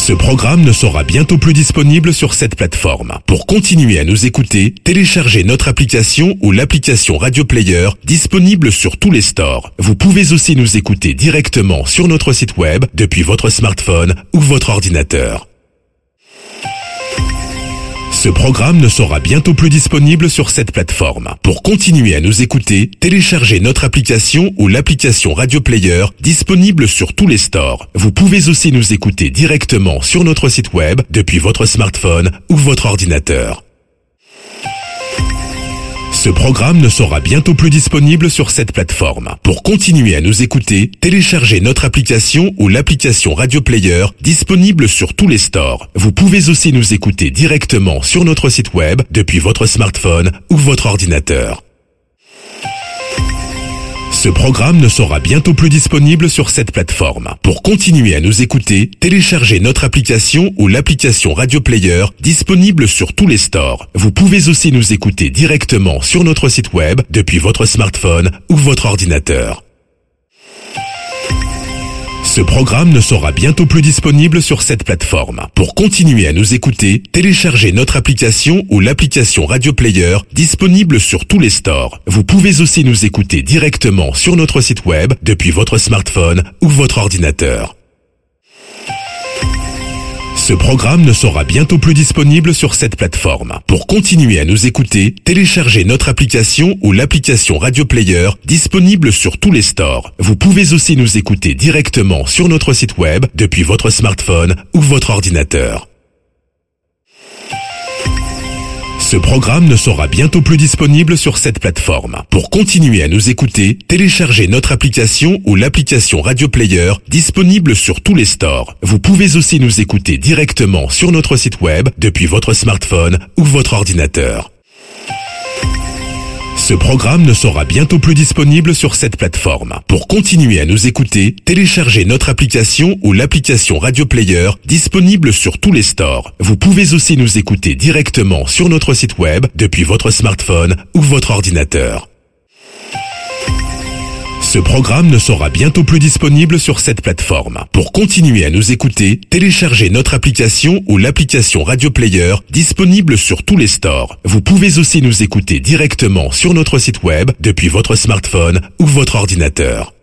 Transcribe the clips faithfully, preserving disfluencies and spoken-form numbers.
Ce programme ne sera bientôt plus disponible sur cette plateforme. Pour continuer à nous écouter, téléchargez notre application ou l'application Radio Player disponible sur tous les stores. Vous pouvez aussi nous écouter directement sur notre site web depuis votre smartphone ou votre ordinateur. Ce programme ne sera bientôt plus disponible sur cette plateforme. Pour continuer à nous écouter, téléchargez notre application ou l'application Radio Player disponible sur tous les stores. Vous pouvez aussi nous écouter directement sur notre site web depuis votre smartphone ou votre ordinateur. Ce programme ne sera bientôt plus disponible sur cette plateforme. Pour continuer à nous écouter, téléchargez notre application ou l'application Radio Player disponible sur tous les stores. Vous pouvez aussi nous écouter directement sur notre site web depuis votre smartphone ou votre ordinateur. Ce programme ne sera bientôt plus disponible sur cette plateforme. Pour continuer à nous écouter, téléchargez notre application ou l'application Radio Player disponible sur tous les stores. Vous pouvez aussi nous écouter directement sur notre site web depuis votre smartphone ou votre ordinateur. Ce programme ne sera bientôt plus disponible sur cette plateforme. Pour continuer à nous écouter, téléchargez notre application ou l'application Radio Player disponible sur tous les stores. Vous pouvez aussi nous écouter directement sur notre site web depuis votre smartphone ou votre ordinateur. Ce programme ne sera bientôt plus disponible sur cette plateforme. Pour continuer à nous écouter, téléchargez notre application ou l'application Radio Player disponible sur tous les stores. Vous pouvez aussi nous écouter directement sur notre site web depuis votre smartphone ou votre ordinateur. Ce programme ne sera bientôt plus disponible sur cette plateforme. Pour continuer à nous écouter, téléchargez notre application ou l'application Radio Player disponible sur tous les stores. Vous pouvez aussi nous écouter directement sur notre site web depuis votre smartphone ou votre ordinateur. Ce programme ne sera bientôt plus disponible sur cette plateforme. Pour continuer à nous écouter, téléchargez notre application ou l'application Radio Player disponible sur tous les stores. Vous pouvez aussi nous écouter directement sur notre site web depuis votre smartphone ou votre ordinateur. Ce programme ne sera bientôt plus disponible sur cette plateforme. Pour continuer à nous écouter, téléchargez notre application ou l'application Radio Player disponible sur tous les stores. Vous pouvez aussi nous écouter directement sur notre site web depuis votre smartphone ou votre ordinateur.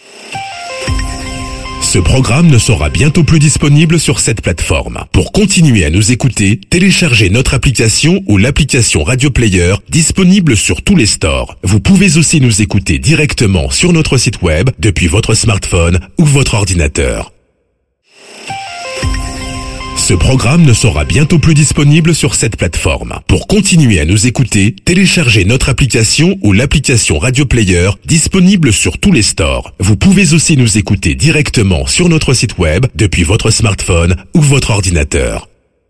Ce programme ne sera bientôt plus disponible sur cette plateforme. Pour continuer à nous écouter, téléchargez notre application ou l'application Radio Player disponible sur tous les stores. Vous pouvez aussi nous écouter directement sur notre site web depuis votre smartphone ou votre ordinateur. Ce programme ne sera bientôt plus disponible sur cette plateforme. Pour continuer à nous écouter, téléchargez notre application ou l'application Radio Player disponible sur tous les stores. Vous pouvez aussi nous écouter directement sur notre site web depuis votre smartphone ou votre ordinateur.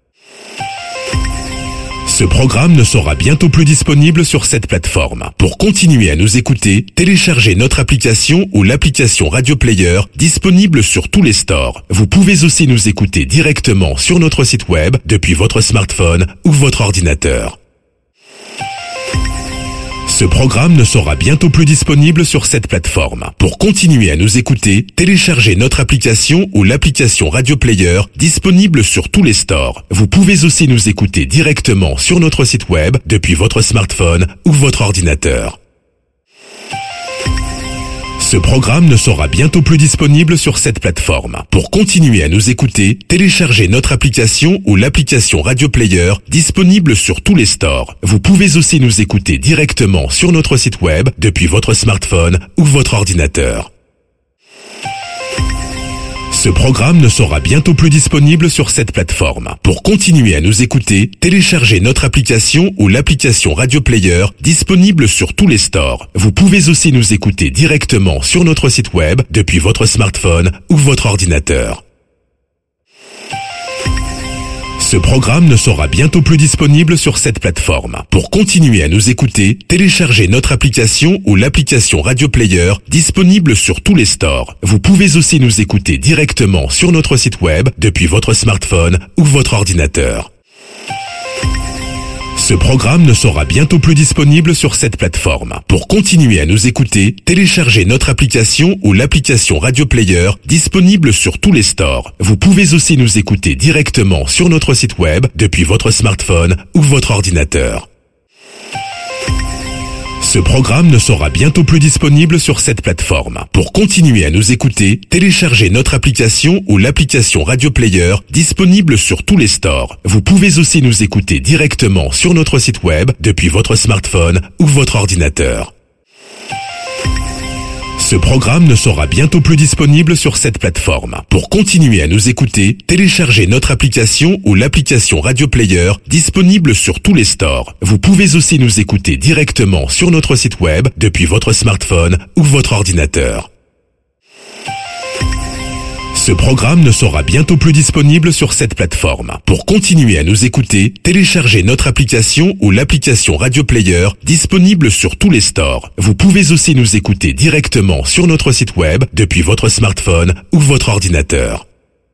Ce programme ne sera bientôt plus disponible sur cette plateforme. Pour continuer à nous écouter, téléchargez notre application ou l'application Radio Player disponible sur tous les stores. Vous pouvez aussi nous écouter directement sur notre site web depuis votre smartphone ou votre ordinateur. Ce programme ne sera bientôt plus disponible sur cette plateforme. Pour continuer à nous écouter, téléchargez notre application ou l'application Radio Player disponible sur tous les stores. Vous pouvez aussi nous écouter directement sur notre site web depuis votre smartphone ou votre ordinateur. Ce programme ne sera bientôt plus disponible sur cette plateforme. Pour continuer à nous écouter, téléchargez notre application ou l'application Radio Player disponible sur tous les stores. Vous pouvez aussi nous écouter directement sur notre site web depuis votre smartphone ou votre ordinateur. Ce programme ne sera bientôt plus disponible sur cette plateforme. Pour continuer à nous écouter, téléchargez notre application ou l'application Radio Player disponible sur tous les stores. Vous pouvez aussi nous écouter directement sur notre site web depuis votre smartphone ou votre ordinateur. Ce programme ne sera bientôt plus disponible sur cette plateforme. Pour continuer à nous écouter, téléchargez notre application ou l'application Radio Player disponible sur tous les stores. Vous pouvez aussi nous écouter directement sur notre site web depuis votre smartphone ou votre ordinateur. Ce programme ne sera bientôt plus disponible sur cette plateforme. Pour continuer à nous écouter, téléchargez notre application ou l'application Radio Player disponible sur tous les stores. Vous pouvez aussi nous écouter directement sur notre site web depuis votre smartphone ou votre ordinateur. Ce programme ne sera bientôt plus disponible sur cette plateforme. Pour continuer à nous écouter, téléchargez notre application ou l'application Radio Player disponible sur tous les stores. Vous pouvez aussi nous écouter directement sur notre site web depuis votre smartphone ou votre ordinateur. Ce programme ne sera bientôt plus disponible sur cette plateforme. Pour continuer à nous écouter, téléchargez notre application ou l'application Radio Player disponible sur tous les stores. Vous pouvez aussi nous écouter directement sur notre site web depuis votre smartphone ou votre ordinateur. Ce programme ne sera bientôt plus disponible sur cette plateforme. Pour continuer à nous écouter, téléchargez notre application ou l'application Radio Player disponible sur tous les stores. Vous pouvez aussi nous écouter directement sur notre site web depuis votre smartphone ou votre ordinateur.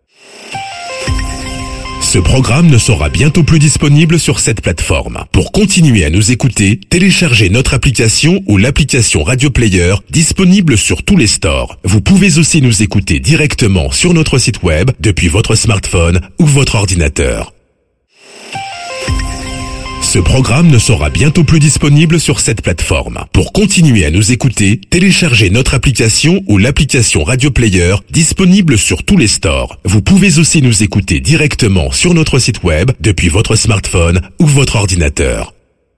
Ce programme ne sera bientôt plus disponible sur cette plateforme. Pour continuer à nous écouter, téléchargez notre application ou l'application Radio Player disponible sur tous les stores. Vous pouvez aussi nous écouter directement sur notre site web depuis votre smartphone ou votre ordinateur. Ce programme ne sera bientôt plus disponible sur cette plateforme. Pour continuer à nous écouter, téléchargez notre application ou l'application Radio Player disponible sur tous les stores. Vous pouvez aussi nous écouter directement sur notre site web depuis votre smartphone ou votre ordinateur.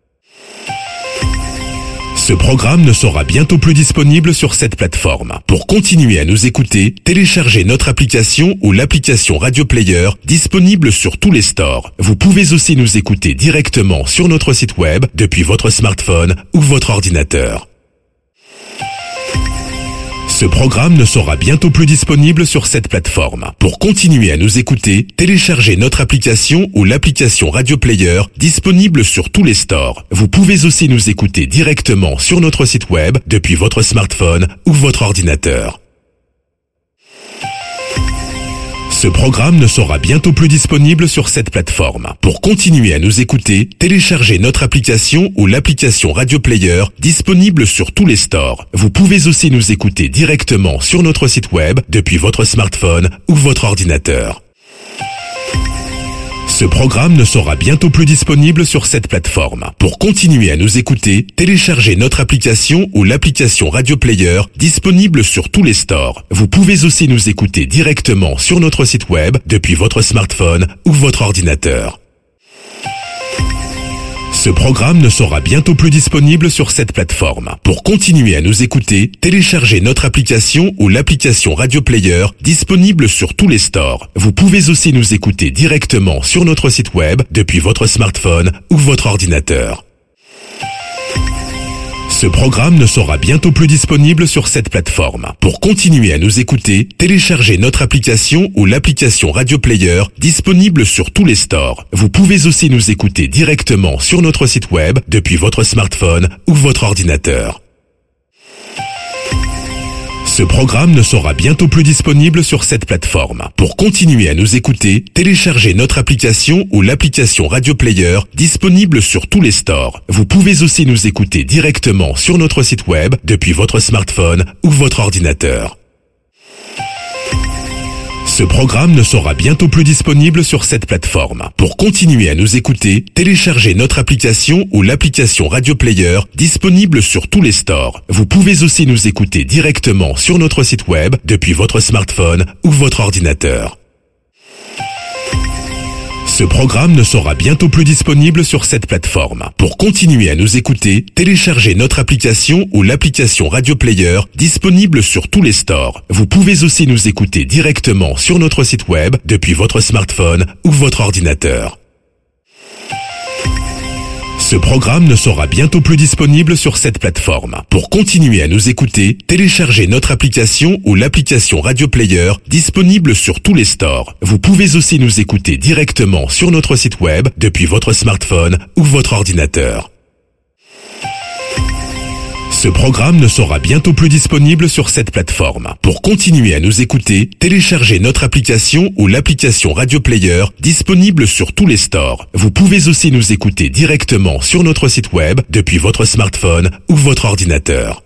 Ce programme ne sera bientôt plus disponible sur cette plateforme. Pour continuer à nous écouter, téléchargez notre application ou l'application Radio Player disponible sur tous les stores. Vous pouvez aussi nous écouter directement sur notre site web depuis votre smartphone ou votre ordinateur. Ce programme ne sera bientôt plus disponible sur cette plateforme. Pour continuer à nous écouter, téléchargez notre application ou l'application Radio Player disponible sur tous les stores. Vous pouvez aussi nous écouter directement sur notre site web depuis votre smartphone ou votre ordinateur. Ce programme ne sera bientôt plus disponible sur cette plateforme. Pour continuer à nous écouter, téléchargez notre application ou l'application Radio Player disponible sur tous les stores. Vous pouvez aussi nous écouter directement sur notre site web depuis votre smartphone ou votre ordinateur. Ce programme ne sera bientôt plus disponible sur cette plateforme. Pour continuer à nous écouter, téléchargez notre application ou l'application Radio Player disponible sur tous les stores. Vous pouvez aussi nous écouter directement sur notre site web depuis votre smartphone ou votre ordinateur. Ce programme ne sera bientôt plus disponible sur cette plateforme. Pour continuer à nous écouter, téléchargez notre application ou l'application Radio Player disponible sur tous les stores. Vous pouvez aussi nous écouter directement sur notre site web depuis votre smartphone ou votre ordinateur. Ce programme ne sera bientôt plus disponible sur cette plateforme. Pour continuer à nous écouter, téléchargez notre application ou l'application Radio Player disponible sur tous les stores. Vous pouvez aussi nous écouter directement sur notre site web depuis votre smartphone ou votre ordinateur. Ce programme ne sera bientôt plus disponible sur cette plateforme. Pour continuer à nous écouter, téléchargez notre application ou l'application Radio Player disponible sur tous les stores. Vous pouvez aussi nous écouter directement sur notre site web depuis votre smartphone ou votre ordinateur. Ce programme ne sera bientôt plus disponible sur cette plateforme. Pour continuer à nous écouter, téléchargez notre application ou l'application Radio Player disponible sur tous les stores. Vous pouvez aussi nous écouter directement sur notre site web depuis votre smartphone ou votre ordinateur. Ce programme ne sera bientôt plus disponible sur cette plateforme. Pour continuer à nous écouter, téléchargez notre application ou l'application Radio Player disponible sur tous les stores. Vous pouvez aussi nous écouter directement sur notre site web depuis votre smartphone ou votre ordinateur. Ce programme ne sera bientôt plus disponible sur cette plateforme. Pour continuer à nous écouter, téléchargez notre application ou l'application Radio Player disponible sur tous les stores. Vous pouvez aussi nous écouter directement sur notre site web depuis votre smartphone ou votre ordinateur. Ce programme ne sera bientôt plus disponible sur cette plateforme. Pour continuer à nous écouter, téléchargez notre application ou l'application Radio Player disponible sur tous les stores. Vous pouvez aussi nous écouter directement sur notre site web depuis votre smartphone ou votre ordinateur.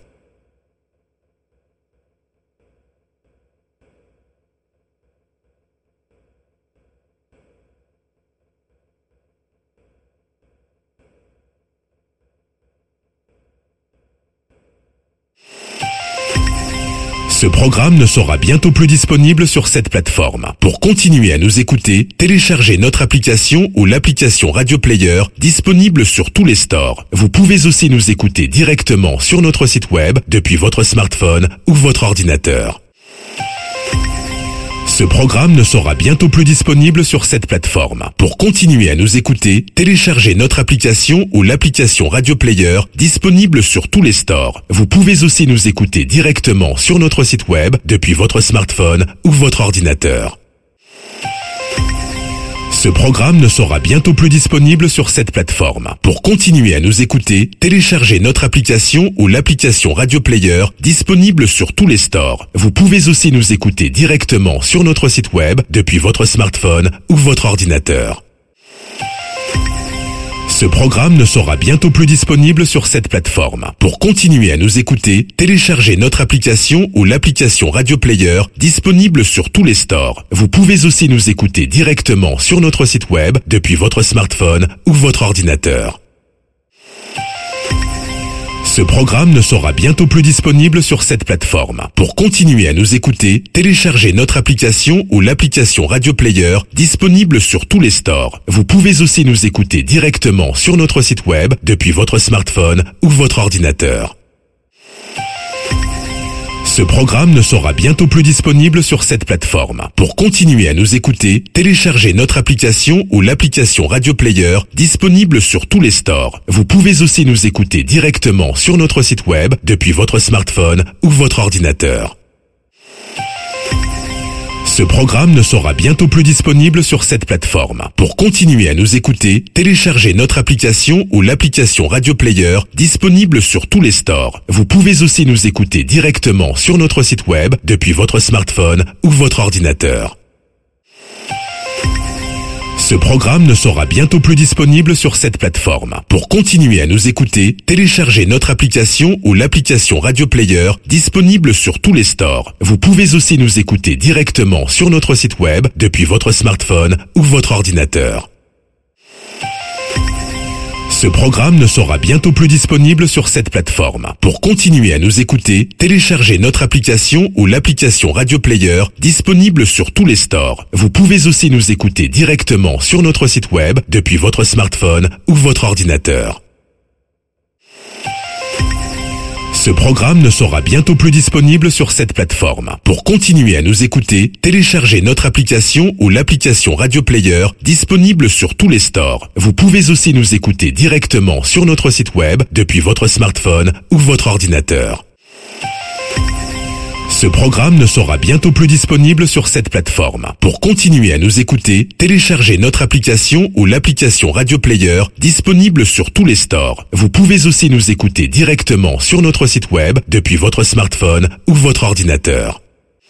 Ce programme ne sera bientôt plus disponible sur cette plateforme. Pour continuer à nous écouter, téléchargez notre application ou l'application Radio Player disponible sur tous les stores. Vous pouvez aussi nous écouter directement sur notre site web depuis votre smartphone ou votre ordinateur. Ce programme ne sera bientôt plus disponible sur cette plateforme. Pour continuer à nous écouter, téléchargez notre application ou l'application Radio Player disponible sur tous les stores. Vous pouvez aussi nous écouter directement sur notre site web depuis votre smartphone ou votre ordinateur. Ce programme ne sera bientôt plus disponible sur cette plateforme. Pour continuer à nous écouter, téléchargez notre application ou l'application Radio Player disponible sur tous les stores. Vous pouvez aussi nous écouter directement sur notre site web depuis votre smartphone ou votre ordinateur. Ce programme ne sera bientôt plus disponible sur cette plateforme. Pour continuer à nous écouter, téléchargez notre application ou l'application Radio Player disponible sur tous les stores. Vous pouvez aussi nous écouter directement sur notre site web depuis votre smartphone ou votre ordinateur. Ce programme ne sera bientôt plus disponible sur cette plateforme. Pour continuer à nous écouter, téléchargez notre application ou l'application Radio Player disponible sur tous les stores. Vous pouvez aussi nous écouter directement sur notre site web depuis votre smartphone ou votre ordinateur. Ce programme ne sera bientôt plus disponible sur cette plateforme. Pour continuer à nous écouter, téléchargez notre application ou l'application Radio Player disponible sur tous les stores. Vous pouvez aussi nous écouter directement sur notre site web depuis votre smartphone ou votre ordinateur. Ce programme ne sera bientôt plus disponible sur cette plateforme. Pour continuer à nous écouter, téléchargez notre application ou l'application Radio Player disponible sur tous les stores. Vous pouvez aussi nous écouter directement sur notre site web depuis votre smartphone ou votre ordinateur. Ce programme ne sera bientôt plus disponible sur cette plateforme. Pour continuer à nous écouter, téléchargez notre application ou l'application Radio Player disponible sur tous les stores. Vous pouvez aussi nous écouter directement sur notre site web depuis votre smartphone ou votre ordinateur. Ce programme ne sera bientôt plus disponible sur cette plateforme. Pour continuer à nous écouter, téléchargez notre application ou l'application Radio Player disponible sur tous les stores. Vous pouvez aussi nous écouter directement sur notre site web depuis votre smartphone ou votre ordinateur. Ce programme ne sera bientôt plus disponible sur cette plateforme. Pour continuer à nous écouter, téléchargez notre application ou l'application Radio Player disponible sur tous les stores. Vous pouvez aussi nous écouter directement sur notre site web depuis votre smartphone ou votre ordinateur. Ce programme ne sera bientôt plus disponible sur cette plateforme. Pour continuer à nous écouter, téléchargez notre application ou l'application Radio Player disponible sur tous les stores. Vous pouvez aussi nous écouter directement sur notre site web depuis votre smartphone ou votre ordinateur.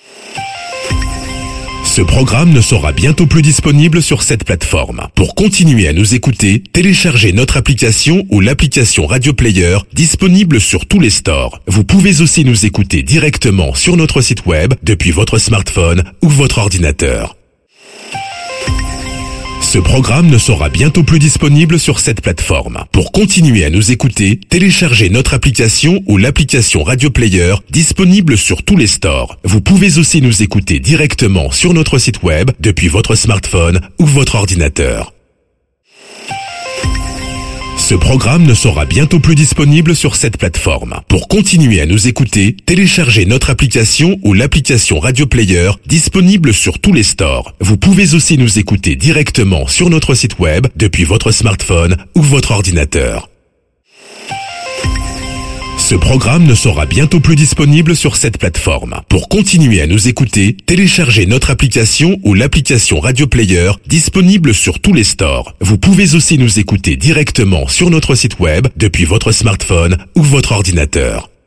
Ce programme ne sera bientôt plus disponible sur cette plateforme. Pour continuer à nous écouter, téléchargez notre application ou l'application Radio Player disponible sur tous les stores. Vous pouvez aussi nous écouter directement sur notre site web depuis votre smartphone ou votre ordinateur. Ce programme ne sera bientôt plus disponible sur cette plateforme. Pour continuer à nous écouter, téléchargez notre application ou l'application Radio Player disponible sur tous les stores. Vous pouvez aussi nous écouter directement sur notre site web depuis votre smartphone ou votre ordinateur. Ce programme ne sera bientôt plus disponible sur cette plateforme. Pour continuer à nous écouter, téléchargez notre application ou l'application Radio Player disponible sur tous les stores. Vous pouvez aussi nous écouter directement sur notre site web depuis votre smartphone ou votre ordinateur. Ce programme ne sera bientôt plus disponible sur cette plateforme. Pour continuer à nous écouter, téléchargez notre application ou l'application Radio Player disponible sur tous les stores. Vous pouvez aussi nous écouter directement sur notre site web depuis votre smartphone ou votre ordinateur.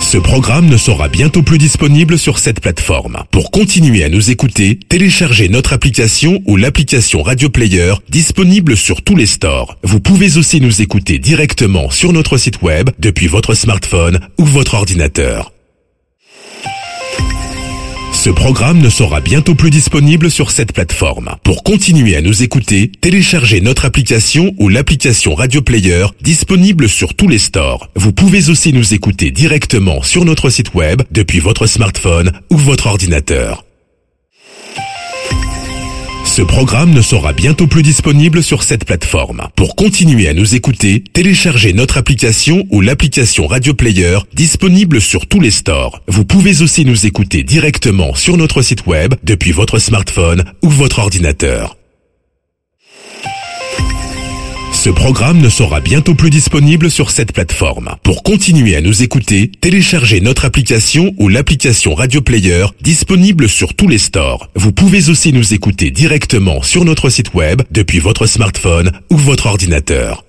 Ce programme ne sera bientôt plus disponible sur cette plateforme. Pour continuer à nous écouter, téléchargez notre application ou l'application Radio Player disponible sur tous les stores. Vous pouvez aussi nous écouter directement sur notre site web depuis votre smartphone ou votre ordinateur. Ce programme ne sera bientôt plus disponible sur cette plateforme. Pour continuer à nous écouter, téléchargez notre application ou l'application Radio Player disponible sur tous les stores. Vous pouvez aussi nous écouter directement sur notre site web depuis votre smartphone ou votre ordinateur. Ce programme ne sera bientôt plus disponible sur cette plateforme. Pour continuer à nous écouter, téléchargez notre application ou l'application Radio Player disponible sur tous les stores. Vous pouvez aussi nous écouter directement sur notre site web depuis votre smartphone ou votre ordinateur. Ce programme ne sera bientôt plus disponible sur cette plateforme. Pour continuer à nous écouter, téléchargez notre application ou l'application Radio Player disponible sur tous les stores. Vous pouvez aussi nous écouter directement sur notre site web depuis votre smartphone ou votre ordinateur.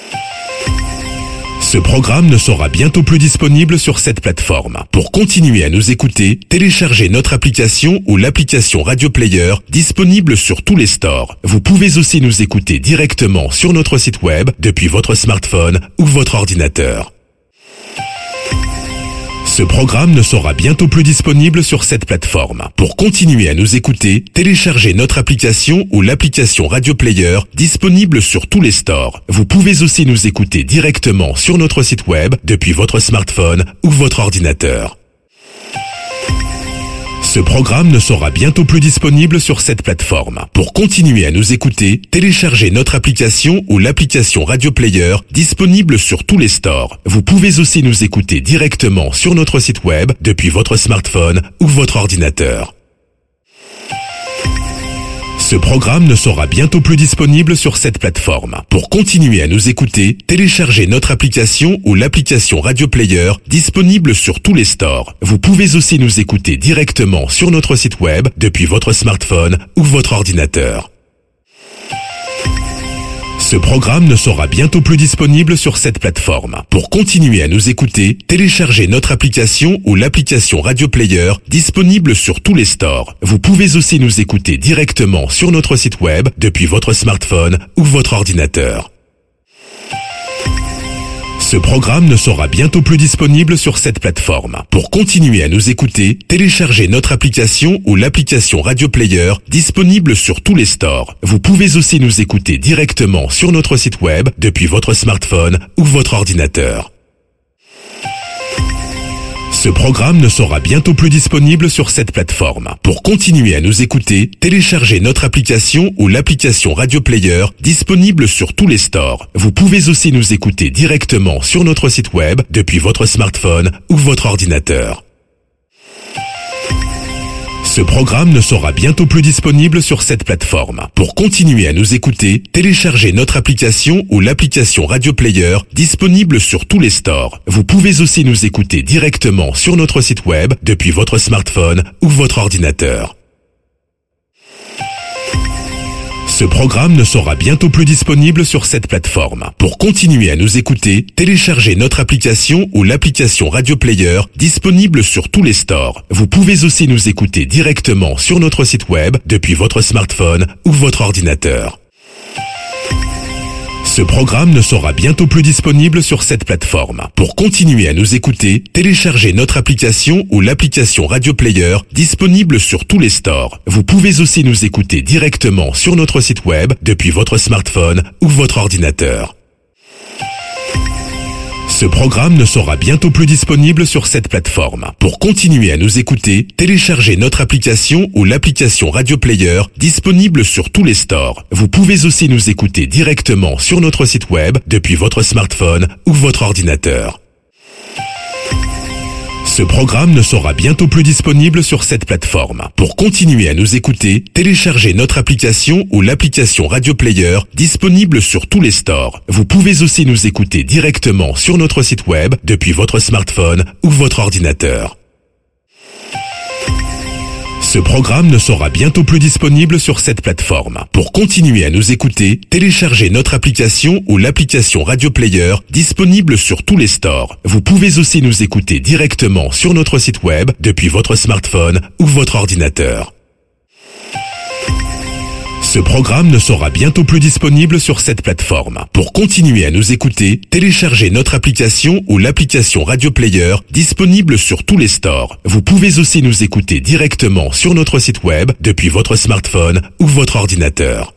Ce programme ne sera bientôt plus disponible sur cette plateforme. Pour continuer à nous écouter, téléchargez notre application ou l'application Radio Player disponible sur tous les stores. Vous pouvez aussi nous écouter directement sur notre site web depuis votre smartphone ou votre ordinateur. Ce programme ne sera bientôt plus disponible sur cette plateforme. Pour continuer à nous écouter, téléchargez notre application ou l'application Radio Player disponible sur tous les stores. Vous pouvez aussi nous écouter directement sur notre site web depuis votre smartphone ou votre ordinateur. Ce programme ne sera bientôt plus disponible sur cette plateforme. Pour continuer à nous écouter, téléchargez notre application ou l'application Radio Player disponible sur tous les stores. Vous pouvez aussi nous écouter directement sur notre site web depuis votre smartphone ou votre ordinateur. Ce programme ne sera bientôt plus disponible sur cette plateforme. Pour continuer à nous écouter, téléchargez notre application ou l'application Radio Player disponible sur tous les stores. Vous pouvez aussi nous écouter directement sur notre site web depuis votre smartphone ou votre ordinateur. Ce programme ne sera bientôt plus disponible sur cette plateforme. Pour continuer à nous écouter, téléchargez notre application ou l'application Radio Player disponible sur tous les stores. Vous pouvez aussi nous écouter directement sur notre site web depuis votre smartphone ou votre ordinateur. Ce programme ne sera bientôt plus disponible sur cette plateforme. Pour continuer à nous écouter, téléchargez notre application ou l'application Radio Player disponible sur tous les stores. Vous pouvez aussi nous écouter directement sur notre site web depuis votre smartphone ou votre ordinateur. Ce programme ne sera bientôt plus disponible sur cette plateforme. Pour continuer à nous écouter, téléchargez notre application ou l'application Radio Player disponible sur tous les stores. Vous pouvez aussi nous écouter directement sur notre site web depuis votre smartphone ou votre ordinateur. Ce programme ne sera bientôt plus disponible sur cette plateforme. Pour continuer à nous écouter, téléchargez notre application ou l'application Radio Player disponible sur tous les stores. Vous pouvez aussi nous écouter directement sur notre site web depuis votre smartphone ou votre ordinateur. Ce programme ne sera bientôt plus disponible sur cette plateforme. Pour continuer à nous écouter, téléchargez notre application ou l'application Radio Player disponible sur tous les stores. Vous pouvez aussi nous écouter directement sur notre site web depuis votre smartphone ou votre ordinateur. Ce programme ne sera bientôt plus disponible sur cette plateforme. Pour continuer à nous écouter, téléchargez notre application ou l'application Radio Player disponible sur tous les stores. Vous pouvez aussi nous écouter directement sur notre site web depuis votre smartphone ou votre ordinateur. Ce programme ne sera bientôt plus disponible sur cette plateforme. Pour continuer à nous écouter, téléchargez notre application ou l'application Radio Player disponible sur tous les stores. Vous pouvez aussi nous écouter directement sur notre site web depuis votre smartphone ou votre ordinateur. Ce programme ne sera bientôt plus disponible sur cette plateforme. Pour continuer à nous écouter, téléchargez notre application ou l'application Radio Player disponible sur tous les stores. Vous pouvez aussi nous écouter directement sur notre site web depuis votre smartphone ou votre ordinateur. Ce programme ne sera bientôt plus disponible sur cette plateforme. Pour continuer à nous écouter, téléchargez notre application ou l'application Radio Player disponible sur tous les stores. Vous pouvez aussi nous écouter directement sur notre site web depuis votre smartphone ou votre ordinateur. Ce programme ne sera bientôt plus disponible sur cette plateforme. Pour continuer à nous écouter, téléchargez notre application ou l'application Radio Player disponible sur tous les stores. Vous pouvez aussi nous écouter directement sur notre site web depuis votre smartphone ou votre ordinateur.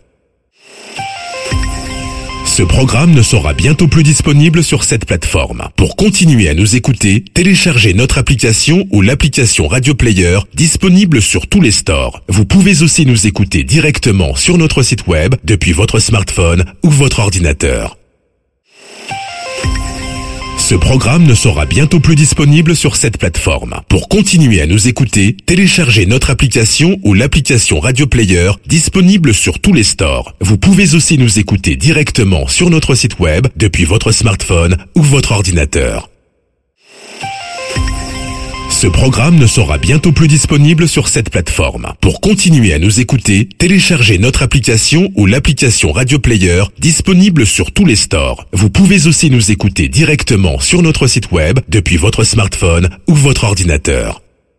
Ce programme ne sera bientôt plus disponible sur cette plateforme. Pour continuer à nous écouter, téléchargez notre application ou l'application Radio Player disponible sur tous les stores. Vous pouvez aussi nous écouter directement sur notre site web depuis votre smartphone ou votre ordinateur. Ce programme ne sera bientôt plus disponible sur cette plateforme. Pour continuer à nous écouter, téléchargez notre application ou l'application Radio Player disponible sur tous les stores. Vous pouvez aussi nous écouter directement sur notre site web depuis votre smartphone ou votre ordinateur. Ce programme ne sera bientôt plus disponible sur cette plateforme. Pour continuer à nous écouter, téléchargez notre application ou l'application Radio Player disponible sur tous les stores. Vous pouvez aussi nous écouter directement sur notre site web depuis votre smartphone ou votre ordinateur.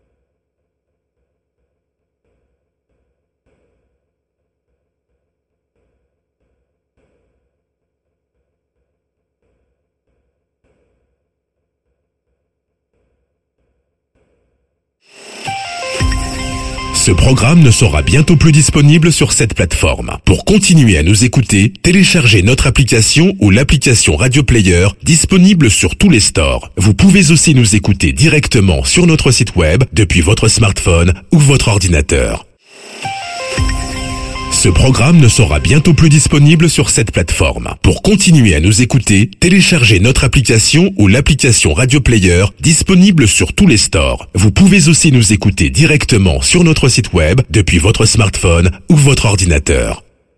Ce programme ne sera bientôt plus disponible sur cette plateforme. Pour continuer à nous écouter, téléchargez notre application ou l'application Radio Player disponible sur tous les stores. Vous pouvez aussi nous écouter directement sur notre site web depuis votre smartphone ou votre ordinateur. Ce programme ne sera bientôt plus disponible sur cette plateforme. Pour continuer à nous écouter, téléchargez notre application ou l'application Radio Player disponible sur tous les stores. Vous pouvez aussi nous écouter directement sur notre site web depuis votre smartphone ou votre ordinateur.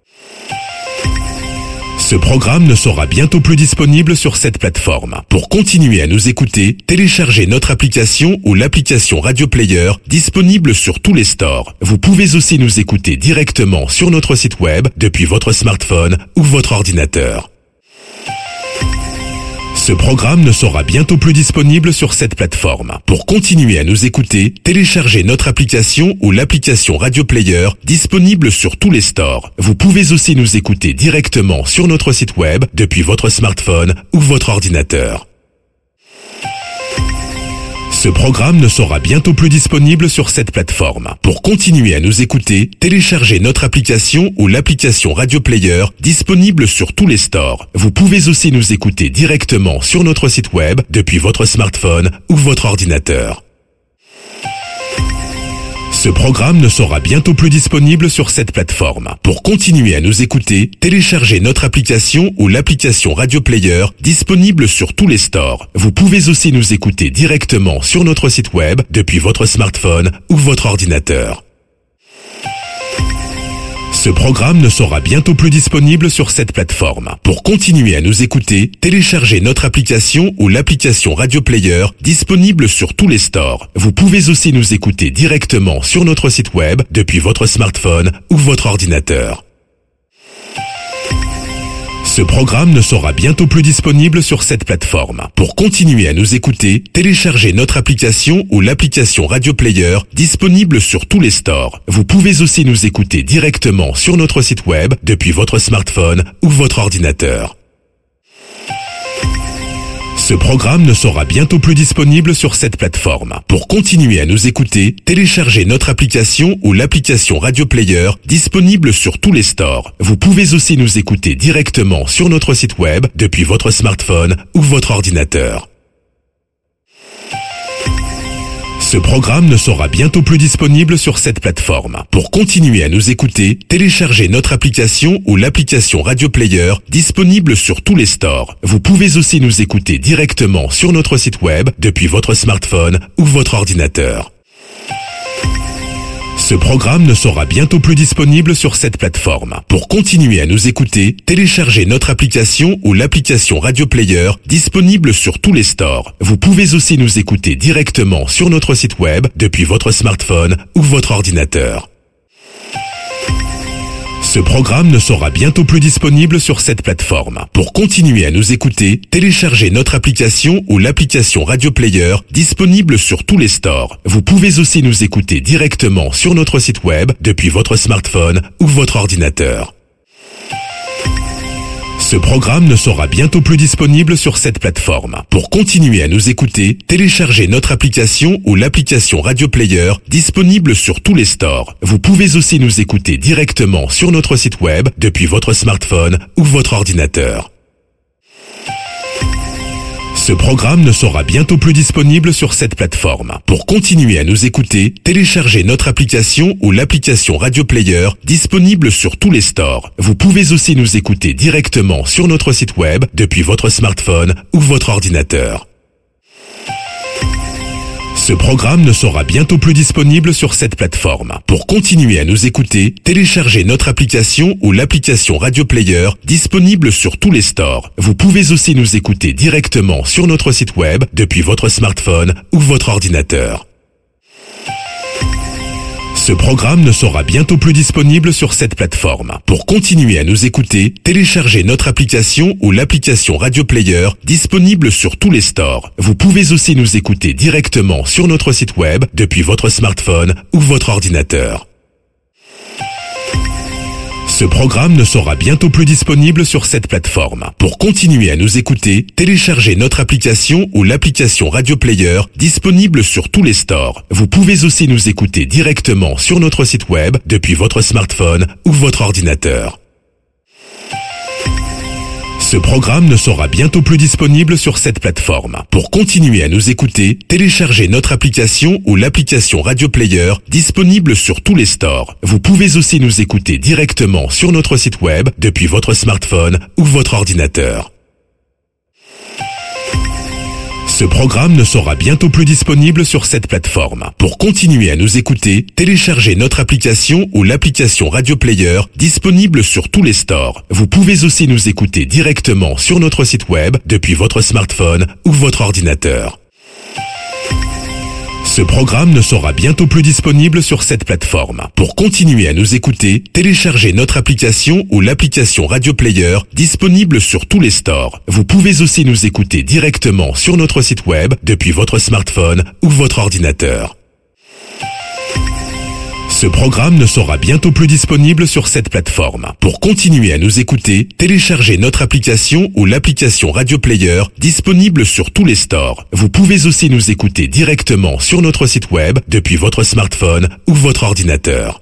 Ce programme ne sera bientôt plus disponible sur cette plateforme. Pour continuer à nous écouter, téléchargez notre application ou l'application Radio Player disponible sur tous les stores. Vous pouvez aussi nous écouter directement sur notre site web depuis votre smartphone ou votre ordinateur. Ce programme ne sera bientôt plus disponible sur cette plateforme. Pour continuer à nous écouter, téléchargez notre application ou l'application Radio Player disponible sur tous les stores. Vous pouvez aussi nous écouter directement sur notre site web depuis votre smartphone ou votre ordinateur. Ce programme ne sera bientôt plus disponible sur cette plateforme. Pour continuer à nous écouter, téléchargez notre application ou l'application Radio Player disponible sur tous les stores. Vous pouvez aussi nous écouter directement sur notre site web depuis votre smartphone ou votre ordinateur. Ce programme ne sera bientôt plus disponible sur cette plateforme. Pour continuer à nous écouter, téléchargez notre application ou l'application Radio Player disponible sur tous les stores. Vous pouvez aussi nous écouter directement sur notre site web depuis votre smartphone ou votre ordinateur. Ce programme ne sera bientôt plus disponible sur cette plateforme. Pour continuer à nous écouter, téléchargez notre application ou l'application Radio Player disponible sur tous les stores. Vous pouvez aussi nous écouter directement sur notre site web depuis votre smartphone ou votre ordinateur. Ce programme ne sera bientôt plus disponible sur cette plateforme. Pour continuer à nous écouter, téléchargez notre application ou l'application Radio Player disponible sur tous les stores. Vous pouvez aussi nous écouter directement sur notre site web depuis votre smartphone ou votre ordinateur. Ce programme ne sera bientôt plus disponible sur cette plateforme. Pour continuer à nous écouter, téléchargez notre application ou l'application Radio Player disponible sur tous les stores. Vous pouvez aussi nous écouter directement sur notre site web depuis votre smartphone ou votre ordinateur. Ce programme ne sera bientôt plus disponible sur cette plateforme. Pour continuer à nous écouter, téléchargez notre application ou l'application Radio Player disponible sur tous les stores. Vous pouvez aussi nous écouter directement sur notre site web depuis votre smartphone ou votre ordinateur. Ce programme ne sera bientôt plus disponible sur cette plateforme. Pour continuer à nous écouter, téléchargez notre application ou l'application Radio Player disponible sur tous les stores. Vous pouvez aussi nous écouter directement sur notre site web depuis votre smartphone ou votre ordinateur. Ce programme ne sera bientôt plus disponible sur cette plateforme. Pour continuer à nous écouter, téléchargez notre application ou l'application Radio Player disponible sur tous les stores. Vous pouvez aussi nous écouter directement sur notre site web depuis votre smartphone ou votre ordinateur. Ce programme ne sera bientôt plus disponible sur cette plateforme. Pour continuer à nous écouter, téléchargez notre application ou l'application Radio Player disponible sur tous les stores. Vous pouvez aussi nous écouter directement sur notre site web depuis votre smartphone ou votre ordinateur. Ce programme ne sera bientôt plus disponible sur cette plateforme. Pour continuer à nous écouter, téléchargez notre application ou l'application Radio Player disponible sur tous les stores. Vous pouvez aussi nous écouter directement sur notre site web depuis votre smartphone ou votre ordinateur. Ce programme ne sera bientôt plus disponible sur cette plateforme. Pour continuer à nous écouter, téléchargez notre application ou l'application Radio Player disponible sur tous les stores. Vous pouvez aussi nous écouter directement sur notre site web depuis votre smartphone ou votre ordinateur. Ce programme ne sera bientôt plus disponible sur cette plateforme. Pour continuer à nous écouter, téléchargez notre application ou l'application Radio Player disponible sur tous les stores. Vous pouvez aussi nous écouter directement sur notre site web depuis votre smartphone ou votre ordinateur. Ce programme ne sera bientôt plus disponible sur cette plateforme. Pour continuer à nous écouter, téléchargez notre application ou l'application Radio Player disponible sur tous les stores. Vous pouvez aussi nous écouter directement sur notre site web depuis votre smartphone ou votre ordinateur. Ce programme ne sera bientôt plus disponible sur cette plateforme. Pour continuer à nous écouter, téléchargez notre application ou l'application Radio Player disponible sur tous les stores. Vous pouvez aussi nous écouter directement sur notre site web depuis votre smartphone ou votre ordinateur. Ce programme ne sera bientôt plus disponible sur cette plateforme. Pour continuer à nous écouter, téléchargez notre application ou l'application Radio Player disponible sur tous les stores. Vous pouvez aussi nous écouter directement sur notre site web depuis votre smartphone ou votre ordinateur. Ce programme ne sera bientôt plus disponible sur cette plateforme. Pour continuer à nous écouter, téléchargez notre application ou l'application Radio Player disponible sur tous les stores. Vous pouvez aussi nous écouter directement sur notre site web depuis votre smartphone ou votre ordinateur. Ce programme ne sera bientôt plus disponible sur cette plateforme. Pour continuer à nous écouter, téléchargez notre application ou l'application Radio Player disponible sur tous les stores. Vous pouvez aussi nous écouter directement sur notre site web depuis votre smartphone ou votre ordinateur.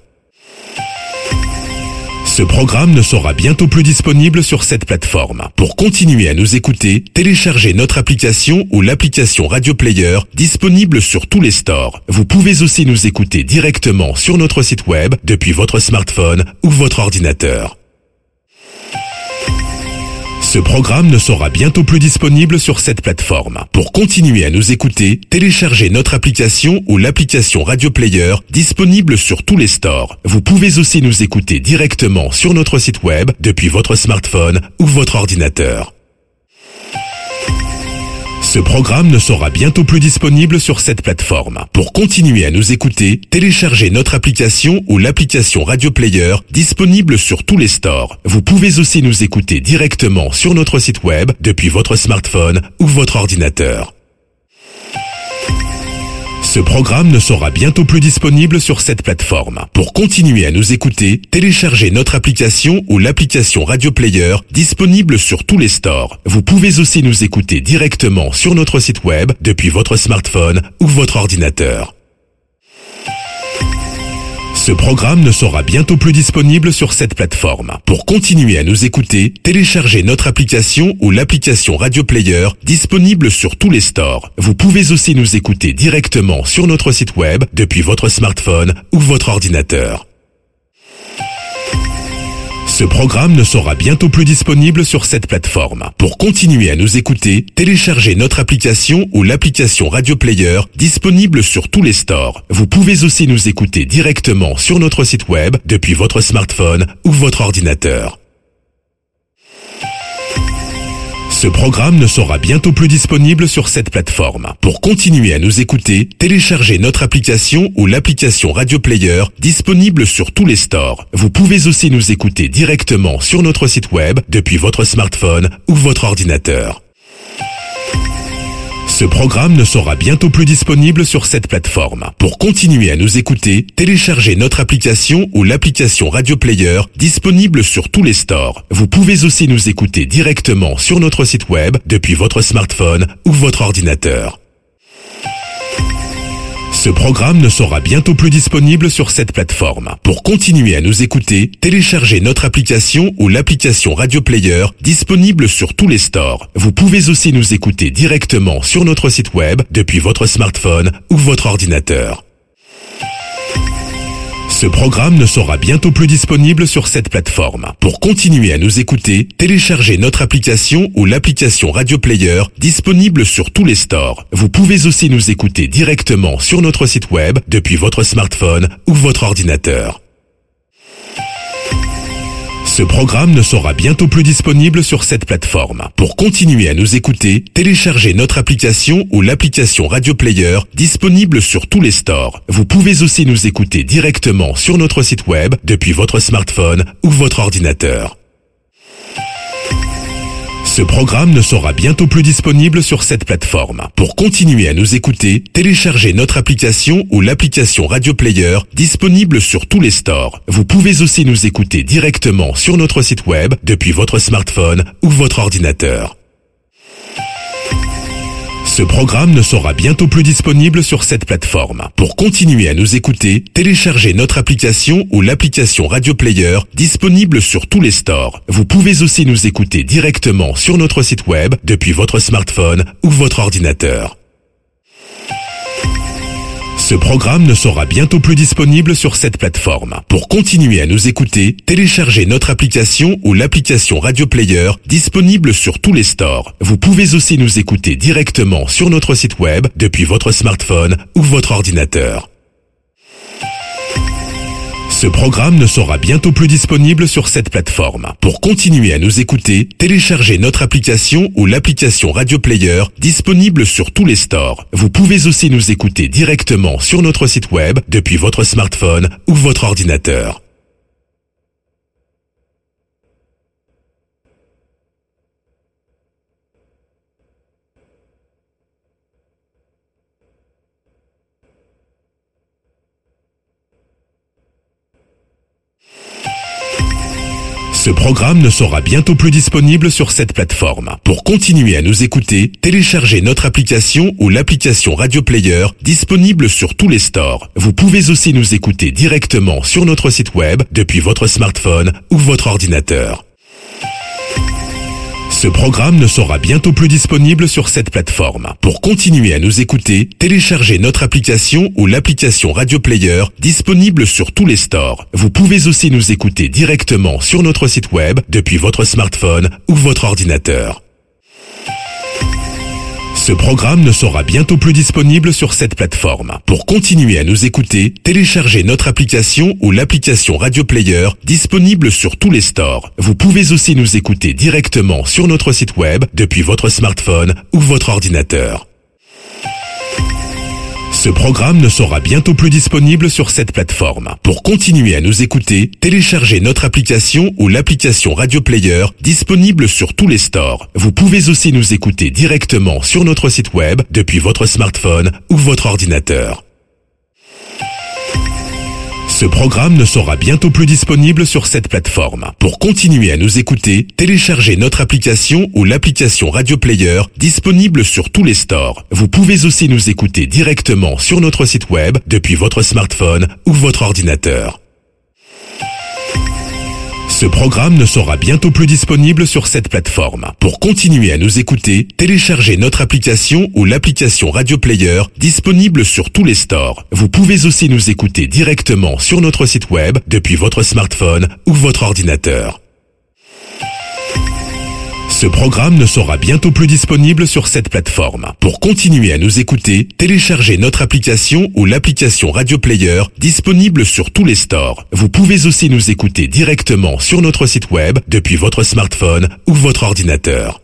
Ce programme ne sera bientôt plus disponible sur cette plateforme. Pour continuer à nous écouter, téléchargez notre application ou l'application Radio Player disponible sur tous les stores. Vous pouvez aussi nous écouter directement sur notre site web depuis votre smartphone ou votre ordinateur. Ce programme ne sera bientôt plus disponible sur cette plateforme. Pour continuer à nous écouter, téléchargez notre application ou l'application Radio Player disponible sur tous les stores. Vous pouvez aussi nous écouter directement sur notre site web depuis votre smartphone ou votre ordinateur. Ce programme ne sera bientôt plus disponible sur cette plateforme. Pour continuer à nous écouter, téléchargez notre application ou l'application Radio Player disponible sur tous les stores. Vous pouvez aussi nous écouter directement sur notre site web depuis votre smartphone ou votre ordinateur. Ce programme ne sera bientôt plus disponible sur cette plateforme. Pour continuer à nous écouter, téléchargez notre application ou l'application Radio Player disponible sur tous les stores. Vous pouvez aussi nous écouter directement sur notre site web depuis votre smartphone ou votre ordinateur. Ce programme ne sera bientôt plus disponible sur cette plateforme. Pour continuer à nous écouter, téléchargez notre application ou l'application Radio Player disponible sur tous les stores. Vous pouvez aussi nous écouter directement sur notre site web depuis votre smartphone ou votre ordinateur. Ce programme ne sera bientôt plus disponible sur cette plateforme. Pour continuer à nous écouter, téléchargez notre application ou l'application Radio Player disponible sur tous les stores. Vous pouvez aussi nous écouter directement sur notre site web depuis votre smartphone ou votre ordinateur. Ce programme ne sera bientôt plus disponible sur cette plateforme. Pour continuer à nous écouter, téléchargez notre application ou l'application Radio Player disponible sur tous les stores. Vous pouvez aussi nous écouter directement sur notre site web depuis votre smartphone ou votre ordinateur. Ce programme ne sera bientôt plus disponible sur cette plateforme. Pour continuer à nous écouter, téléchargez notre application ou l'application Radio Player disponible sur tous les stores. Vous pouvez aussi nous écouter directement sur notre site web depuis votre smartphone ou votre ordinateur. Ce programme ne sera bientôt plus disponible sur cette plateforme. Pour continuer à nous écouter, téléchargez notre application ou l'application Radio Player disponible sur tous les stores. Vous pouvez aussi nous écouter directement sur notre site web depuis votre smartphone ou votre ordinateur. Ce programme ne sera bientôt plus disponible sur cette plateforme. Pour continuer à nous écouter, téléchargez notre application ou l'application Radio Player disponible sur tous les stores. Vous pouvez aussi nous écouter directement sur notre site web depuis votre smartphone ou votre ordinateur. Ce programme ne sera bientôt plus disponible sur cette plateforme. Pour continuer à nous écouter, téléchargez notre application ou l'application Radio Player disponible sur tous les stores. Vous pouvez aussi nous écouter directement sur notre site web depuis votre smartphone ou votre ordinateur. Ce programme ne sera bientôt plus disponible sur cette plateforme. Pour continuer à nous écouter, téléchargez notre application ou l'application Radio Player disponible sur tous les stores. Vous pouvez aussi nous écouter directement sur notre site web depuis votre smartphone ou votre ordinateur. Ce programme ne sera bientôt plus disponible sur cette plateforme. Pour continuer à nous écouter, téléchargez notre application ou l'application Radio Player disponible sur tous les stores. Vous pouvez aussi nous écouter directement sur notre site web depuis votre smartphone ou votre ordinateur. Ce programme ne sera bientôt plus disponible sur cette plateforme. Pour continuer à nous écouter, téléchargez notre application ou l'application Radio Player disponible sur tous les stores. Vous pouvez aussi nous écouter directement sur notre site web depuis votre smartphone ou votre ordinateur. Ce programme ne sera bientôt plus disponible sur cette plateforme. Pour continuer à nous écouter, téléchargez notre application ou l'application Radio Player disponible sur tous les stores. Vous pouvez aussi nous écouter directement sur notre site web depuis votre smartphone ou votre ordinateur. Ce programme ne sera bientôt plus disponible sur cette plateforme. Pour continuer à nous écouter, téléchargez notre application ou l'application Radio Player disponible sur tous les stores. Vous pouvez aussi nous écouter directement sur notre site web depuis votre smartphone ou votre ordinateur. Ce programme ne sera bientôt plus disponible sur cette plateforme. Pour continuer à nous écouter, téléchargez notre application ou l'application Radio Player disponible sur tous les stores. Vous pouvez aussi nous écouter directement sur notre site web depuis votre smartphone ou votre ordinateur. Ce programme ne sera bientôt plus disponible sur cette plateforme. Pour continuer à nous écouter, téléchargez notre application ou l'application Radio Player disponible sur tous les stores. Vous pouvez aussi nous écouter directement sur notre site web depuis votre smartphone ou votre ordinateur. Ce programme ne sera bientôt plus disponible sur cette plateforme. Pour continuer à nous écouter, téléchargez notre application ou l'application Radio Player disponible sur tous les stores. Vous pouvez aussi nous écouter directement sur notre site web depuis votre smartphone ou votre ordinateur. Ce programme ne sera bientôt plus disponible sur cette plateforme. Pour continuer à nous écouter, téléchargez notre application ou l'application Radio Player disponible sur tous les stores. Vous pouvez aussi nous écouter directement sur notre site web depuis votre smartphone ou votre ordinateur. Ce programme ne sera bientôt plus disponible sur cette plateforme. Pour continuer à nous écouter, téléchargez notre application ou l'application Radio Player disponible sur tous les stores. Vous pouvez aussi nous écouter directement sur notre site web depuis votre smartphone ou votre ordinateur. Ce programme ne sera bientôt plus disponible sur cette plateforme. Pour continuer à nous écouter, téléchargez notre application ou l'application Radio Player disponible sur tous les stores. Vous pouvez aussi nous écouter directement sur notre site web depuis votre smartphone ou votre ordinateur.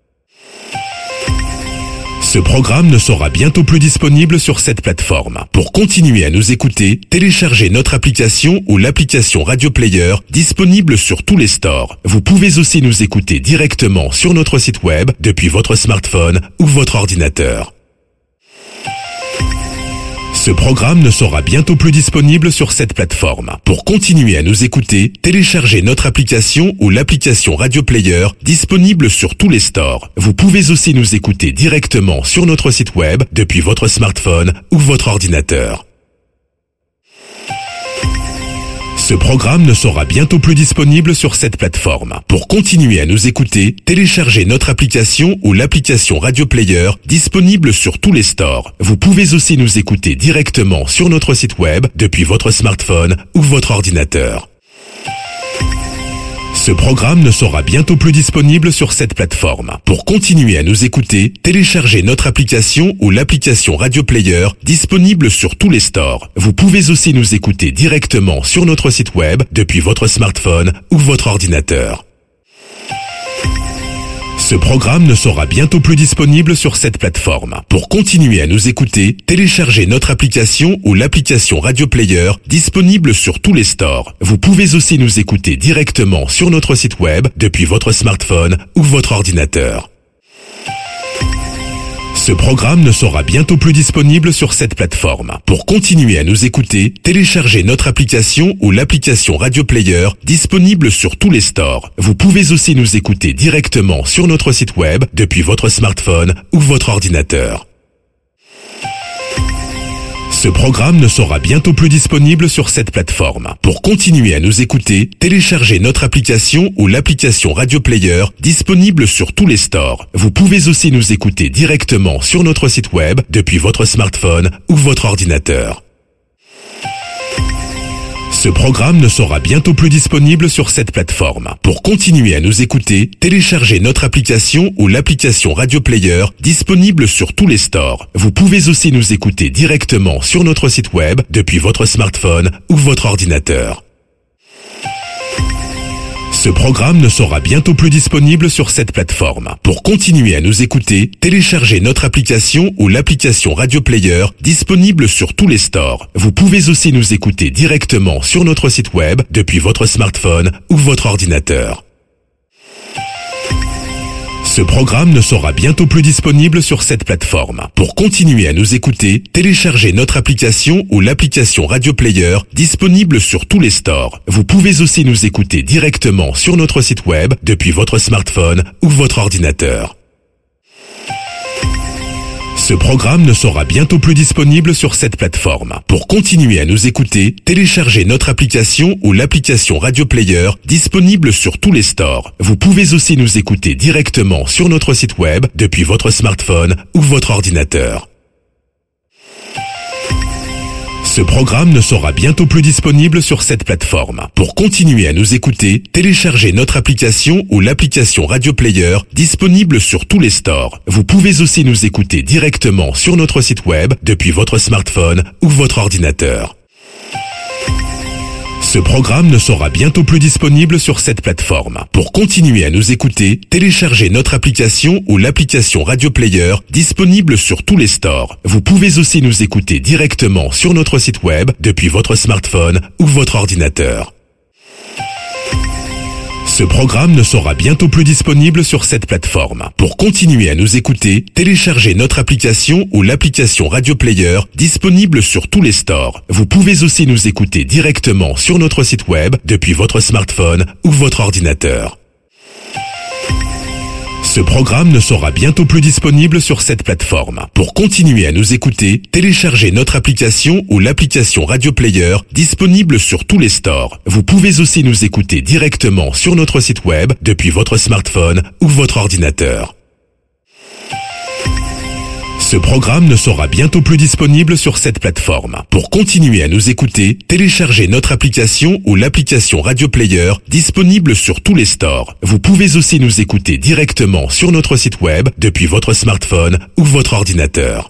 Ce programme ne sera bientôt plus disponible sur cette plateforme. Pour continuer à nous écouter, téléchargez notre application ou l'application Radio Player disponible sur tous les stores. Vous pouvez aussi nous écouter directement sur notre site web depuis votre smartphone ou votre ordinateur. Ce programme ne sera bientôt plus disponible sur cette plateforme. Pour continuer à nous écouter, téléchargez notre application ou l'application Radio Player disponible sur tous les stores. Vous pouvez aussi nous écouter directement sur notre site web depuis votre smartphone ou votre ordinateur. Ce programme ne sera bientôt plus disponible sur cette plateforme. Pour continuer à nous écouter, téléchargez notre application ou l'application Radio Player disponible sur tous les stores. Vous pouvez aussi nous écouter directement sur notre site web depuis votre smartphone ou votre ordinateur. Ce programme ne sera bientôt plus disponible sur cette plateforme. Pour continuer à nous écouter, téléchargez notre application ou l'application Radio Player disponible sur tous les stores. Vous pouvez aussi nous écouter directement sur notre site web depuis votre smartphone ou votre ordinateur. Ce programme ne sera bientôt plus disponible sur cette plateforme. Pour continuer à nous écouter, téléchargez notre application ou l'application Radio Player disponible sur tous les stores. Vous pouvez aussi nous écouter directement sur notre site web depuis votre smartphone ou votre ordinateur. Ce programme ne sera bientôt plus disponible sur cette plateforme. Pour continuer à nous écouter, téléchargez notre application ou l'application Radio Player disponible sur tous les stores. Vous pouvez aussi nous écouter directement sur notre site web depuis votre smartphone ou votre ordinateur. Ce programme ne sera bientôt plus disponible sur cette plateforme. Pour continuer à nous écouter, téléchargez notre application ou l'application Radio Player disponible sur tous les stores. Vous pouvez aussi nous écouter directement sur notre site web depuis votre smartphone ou votre ordinateur. Ce programme ne sera bientôt plus disponible sur cette plateforme. Pour continuer à nous écouter, téléchargez notre application ou l'application Radio Player disponible sur tous les stores. Vous pouvez aussi nous écouter directement sur notre site web depuis votre smartphone ou votre ordinateur. Ce programme ne sera bientôt plus disponible sur cette plateforme. Pour continuer à nous écouter, téléchargez notre application ou l'application Radio Player disponible sur tous les stores. Vous pouvez aussi nous écouter directement sur notre site web depuis votre smartphone ou votre ordinateur. Ce programme ne sera bientôt plus disponible sur cette plateforme. Pour continuer à nous écouter, téléchargez notre application ou l'application Radio Player disponible sur tous les stores. Vous pouvez aussi nous écouter directement sur notre site web depuis votre smartphone ou votre ordinateur. Ce programme ne sera bientôt plus disponible sur cette plateforme. Pour continuer à nous écouter, téléchargez notre application ou l'application Radio Player disponible sur tous les stores. Vous pouvez aussi nous écouter directement sur notre site web depuis votre smartphone ou votre ordinateur. Ce programme ne sera bientôt plus disponible sur cette plateforme. Pour continuer à nous écouter, téléchargez notre application ou l'application Radio Player disponible sur tous les stores. Vous pouvez aussi nous écouter directement sur notre site web depuis votre smartphone ou votre ordinateur. Ce programme ne sera bientôt plus disponible sur cette plateforme. Pour continuer à nous écouter, téléchargez notre application ou l'application Radio Player disponible sur tous les stores. Vous pouvez aussi nous écouter directement sur notre site web depuis votre smartphone ou votre ordinateur. Ce programme ne sera bientôt plus disponible sur cette plateforme. Pour continuer à nous écouter, téléchargez notre application ou l'application Radio Player disponible sur tous les stores. Vous pouvez aussi nous écouter directement sur notre site web depuis votre smartphone ou votre ordinateur. Ce programme ne sera bientôt plus disponible sur cette plateforme. Pour continuer à nous écouter, téléchargez notre application ou l'application Radio Player disponible sur tous les stores. Vous pouvez aussi nous écouter directement sur notre site web depuis votre smartphone ou votre ordinateur. Ce programme ne sera bientôt plus disponible sur cette plateforme. Pour continuer à nous écouter, téléchargez notre application ou l'application Radio Player disponible sur tous les stores. Vous pouvez aussi nous écouter directement sur notre site web depuis votre smartphone ou votre ordinateur.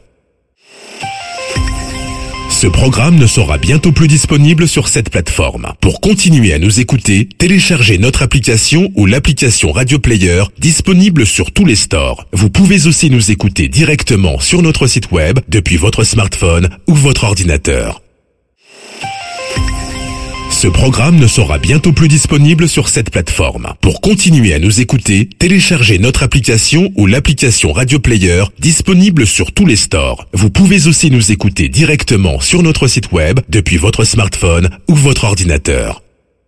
Ce programme ne sera bientôt plus disponible sur cette plateforme. Pour continuer à nous écouter, téléchargez notre application ou l'application Radio Player disponible sur tous les stores. Vous pouvez aussi nous écouter directement sur notre site web depuis votre smartphone ou votre ordinateur. Ce programme ne sera bientôt plus disponible sur cette plateforme. Pour continuer à nous écouter, téléchargez notre application ou l'application Radio Player disponible sur tous les stores. Vous pouvez aussi nous écouter directement sur notre site web depuis votre smartphone ou votre ordinateur.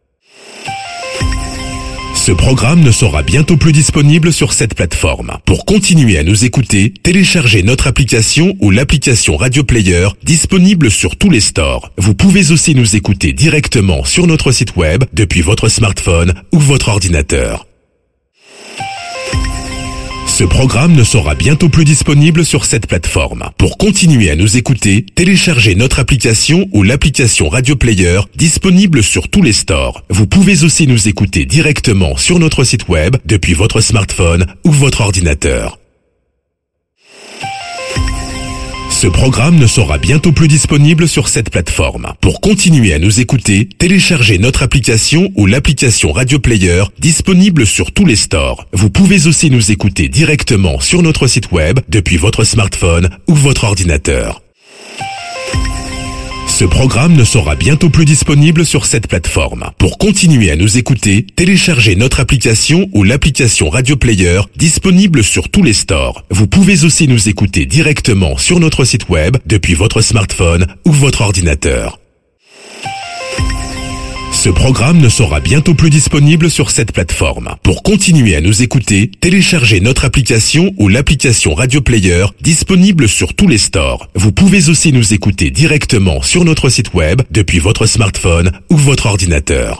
Ce programme ne sera bientôt plus disponible sur cette plateforme. Pour continuer à nous écouter, téléchargez notre application ou l'application Radio Player disponible sur tous les stores. Vous pouvez aussi nous écouter directement sur notre site web depuis votre smartphone ou votre ordinateur. Ce programme ne sera bientôt plus disponible sur cette plateforme. Pour continuer à nous écouter, téléchargez notre application ou l'application Radio Player disponible sur tous les stores. Vous pouvez aussi nous écouter directement sur notre site web depuis votre smartphone ou votre ordinateur. Ce programme ne sera bientôt plus disponible sur cette plateforme. Pour continuer à nous écouter, téléchargez notre application ou l'application Radio Player disponible sur tous les stores. Vous pouvez aussi nous écouter directement sur notre site web depuis votre smartphone ou votre ordinateur. Ce programme ne sera bientôt plus disponible sur cette plateforme. Pour continuer à nous écouter, téléchargez notre application ou l'application Radio Player disponible sur tous les stores. Vous pouvez aussi nous écouter directement sur notre site web depuis votre smartphone ou votre ordinateur. Ce programme ne sera bientôt plus disponible sur cette plateforme. Pour continuer à nous écouter, téléchargez notre application ou l'application Radio Player disponible sur tous les stores. Vous pouvez aussi nous écouter directement sur notre site web depuis votre smartphone ou votre ordinateur.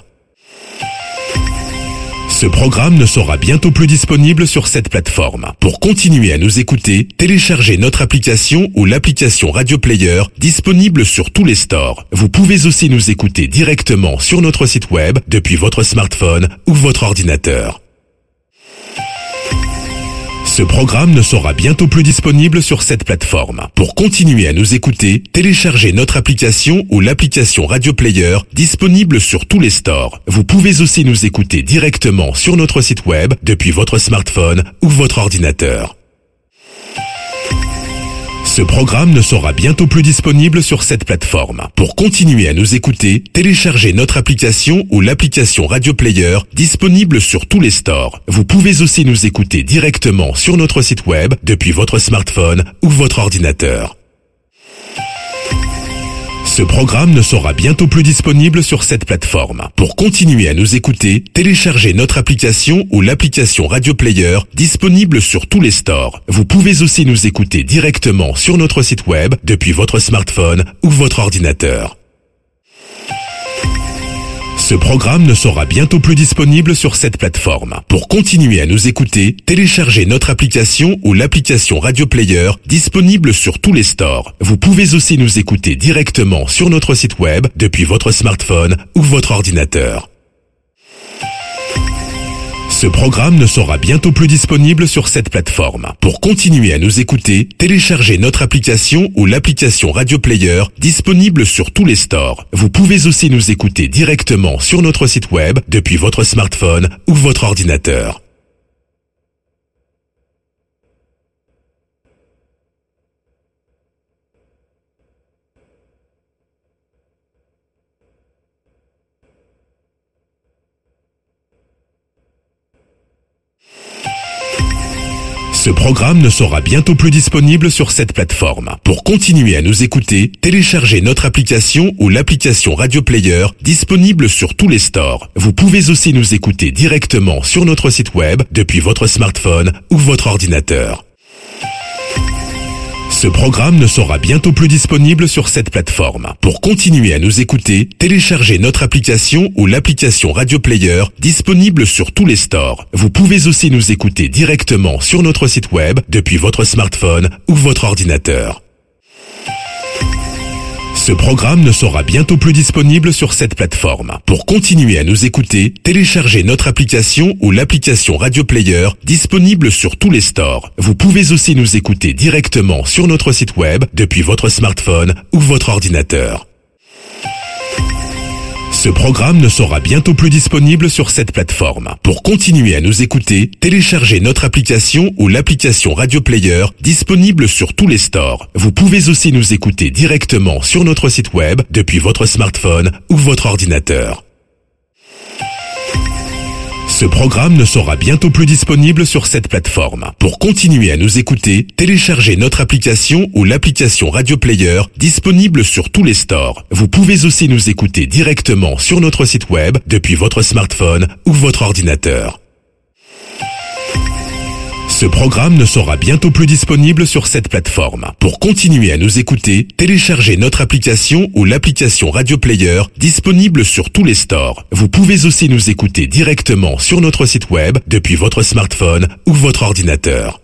Ce programme ne sera bientôt plus disponible sur cette plateforme. Pour continuer à nous écouter, téléchargez notre application ou l'application Radio Player disponible sur tous les stores. Vous pouvez aussi nous écouter directement sur notre site web depuis votre smartphone ou votre ordinateur. Ce programme ne sera bientôt plus disponible sur cette plateforme. Pour continuer à nous écouter, téléchargez notre application ou l'application Radio Player disponible sur tous les stores. Vous pouvez aussi nous écouter directement sur notre site web depuis votre smartphone ou votre ordinateur. Ce programme ne sera bientôt plus disponible sur cette plateforme. Pour continuer à nous écouter, téléchargez notre application ou l'application Radio Player disponible sur tous les stores. Vous pouvez aussi nous écouter directement sur notre site web depuis votre smartphone ou votre ordinateur. Ce programme ne sera bientôt plus disponible sur cette plateforme. Pour continuer à nous écouter, téléchargez notre application ou l'application Radio Player disponible sur tous les stores. Vous pouvez aussi nous écouter directement sur notre site web depuis votre smartphone ou votre ordinateur. Ce programme ne sera bientôt plus disponible sur cette plateforme. Pour continuer à nous écouter, téléchargez notre application ou l'application Radio Player disponible sur tous les stores. Vous pouvez aussi nous écouter directement sur notre site web depuis votre smartphone ou votre ordinateur. Ce programme ne sera bientôt plus disponible sur cette plateforme. Pour continuer à nous écouter, téléchargez notre application ou l'application Radio Player disponible sur tous les stores. Vous pouvez aussi nous écouter directement sur notre site web depuis votre smartphone ou votre ordinateur. Ce programme ne sera bientôt plus disponible sur cette plateforme. Pour continuer à nous écouter, téléchargez notre application ou l'application Radio Player disponible sur tous les stores. Vous pouvez aussi nous écouter directement sur notre site web depuis votre smartphone ou votre ordinateur. Ce programme ne sera bientôt plus disponible sur cette plateforme. Pour continuer à nous écouter, téléchargez notre application ou l'application Radio Player disponible sur tous les stores. Vous pouvez aussi nous écouter directement sur notre site web depuis votre smartphone ou votre ordinateur. Ce programme ne sera bientôt plus disponible sur cette plateforme. Pour continuer à nous écouter, téléchargez notre application ou l'application Radio Player disponible sur tous les stores. Vous pouvez aussi nous écouter directement sur notre site web depuis votre smartphone ou votre ordinateur. Ce programme ne sera bientôt plus disponible sur cette plateforme. Pour continuer à nous écouter, téléchargez notre application ou l'application Radio Player disponible sur tous les stores. Vous pouvez aussi nous écouter directement sur notre site web depuis votre smartphone ou votre ordinateur. Ce programme ne sera bientôt plus disponible sur cette plateforme. Pour continuer à nous écouter, téléchargez notre application ou l'application Radio Player disponible sur tous les stores. Vous pouvez aussi nous écouter directement sur notre site web depuis votre smartphone ou votre ordinateur. Ce programme ne sera bientôt plus disponible sur cette plateforme. Pour continuer à nous écouter, téléchargez notre application ou l'application Radio Player disponible sur tous les stores. Vous pouvez aussi nous écouter directement sur notre site web depuis votre smartphone ou votre ordinateur.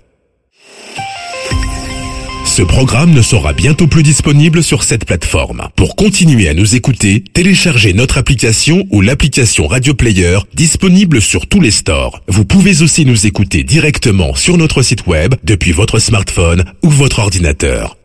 Ce programme ne sera bientôt plus disponible sur cette plateforme. Pour continuer à nous écouter, téléchargez notre application ou l'application Radio Player disponible sur tous les stores. Vous pouvez aussi nous écouter directement sur notre site web depuis votre smartphone ou votre ordinateur.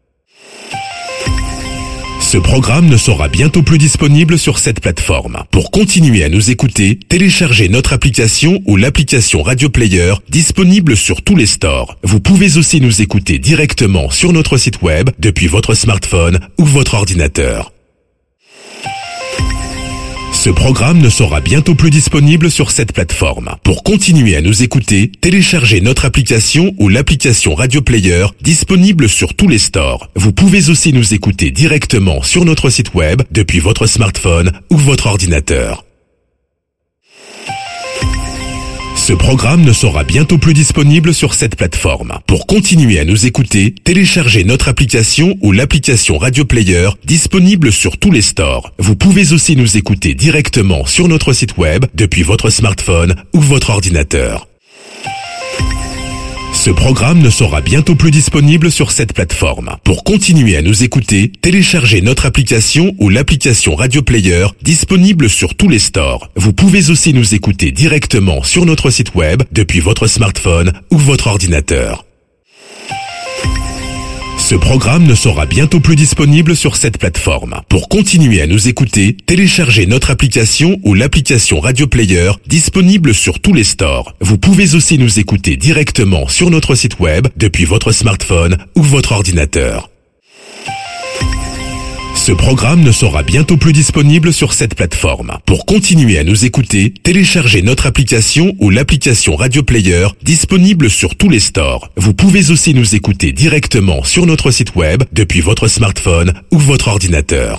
Ce programme ne sera bientôt plus disponible sur cette plateforme. Pour continuer à nous écouter, téléchargez notre application ou l'application Radio Player disponible sur tous les stores. Vous pouvez aussi nous écouter directement sur notre site web depuis votre smartphone ou votre ordinateur. Ce programme ne sera bientôt plus disponible sur cette plateforme. Pour continuer à nous écouter, téléchargez notre application ou l'application Radio Player disponible sur tous les stores. Vous pouvez aussi nous écouter directement sur notre site web depuis votre smartphone ou votre ordinateur. Ce programme ne sera bientôt plus disponible sur cette plateforme. Pour continuer à nous écouter, téléchargez notre application ou l'application Radio Player disponible sur tous les stores. Vous pouvez aussi nous écouter directement sur notre site web depuis votre smartphone ou votre ordinateur. Ce programme ne sera bientôt plus disponible sur cette plateforme. Pour continuer à nous écouter, téléchargez notre application ou l'application Radio Player disponible sur tous les stores. Vous pouvez aussi nous écouter directement sur notre site web depuis votre smartphone ou votre ordinateur. Ce programme ne sera bientôt plus disponible sur cette plateforme. Pour continuer à nous écouter, téléchargez notre application ou l'application Radio Player disponible sur tous les stores. Vous pouvez aussi nous écouter directement sur notre site web depuis votre smartphone ou votre ordinateur. Ce programme ne sera bientôt plus disponible sur cette plateforme. Pour continuer à nous écouter, téléchargez notre application ou l'application Radio Player disponible sur tous les stores. Vous pouvez aussi nous écouter directement sur notre site web depuis votre smartphone ou votre ordinateur.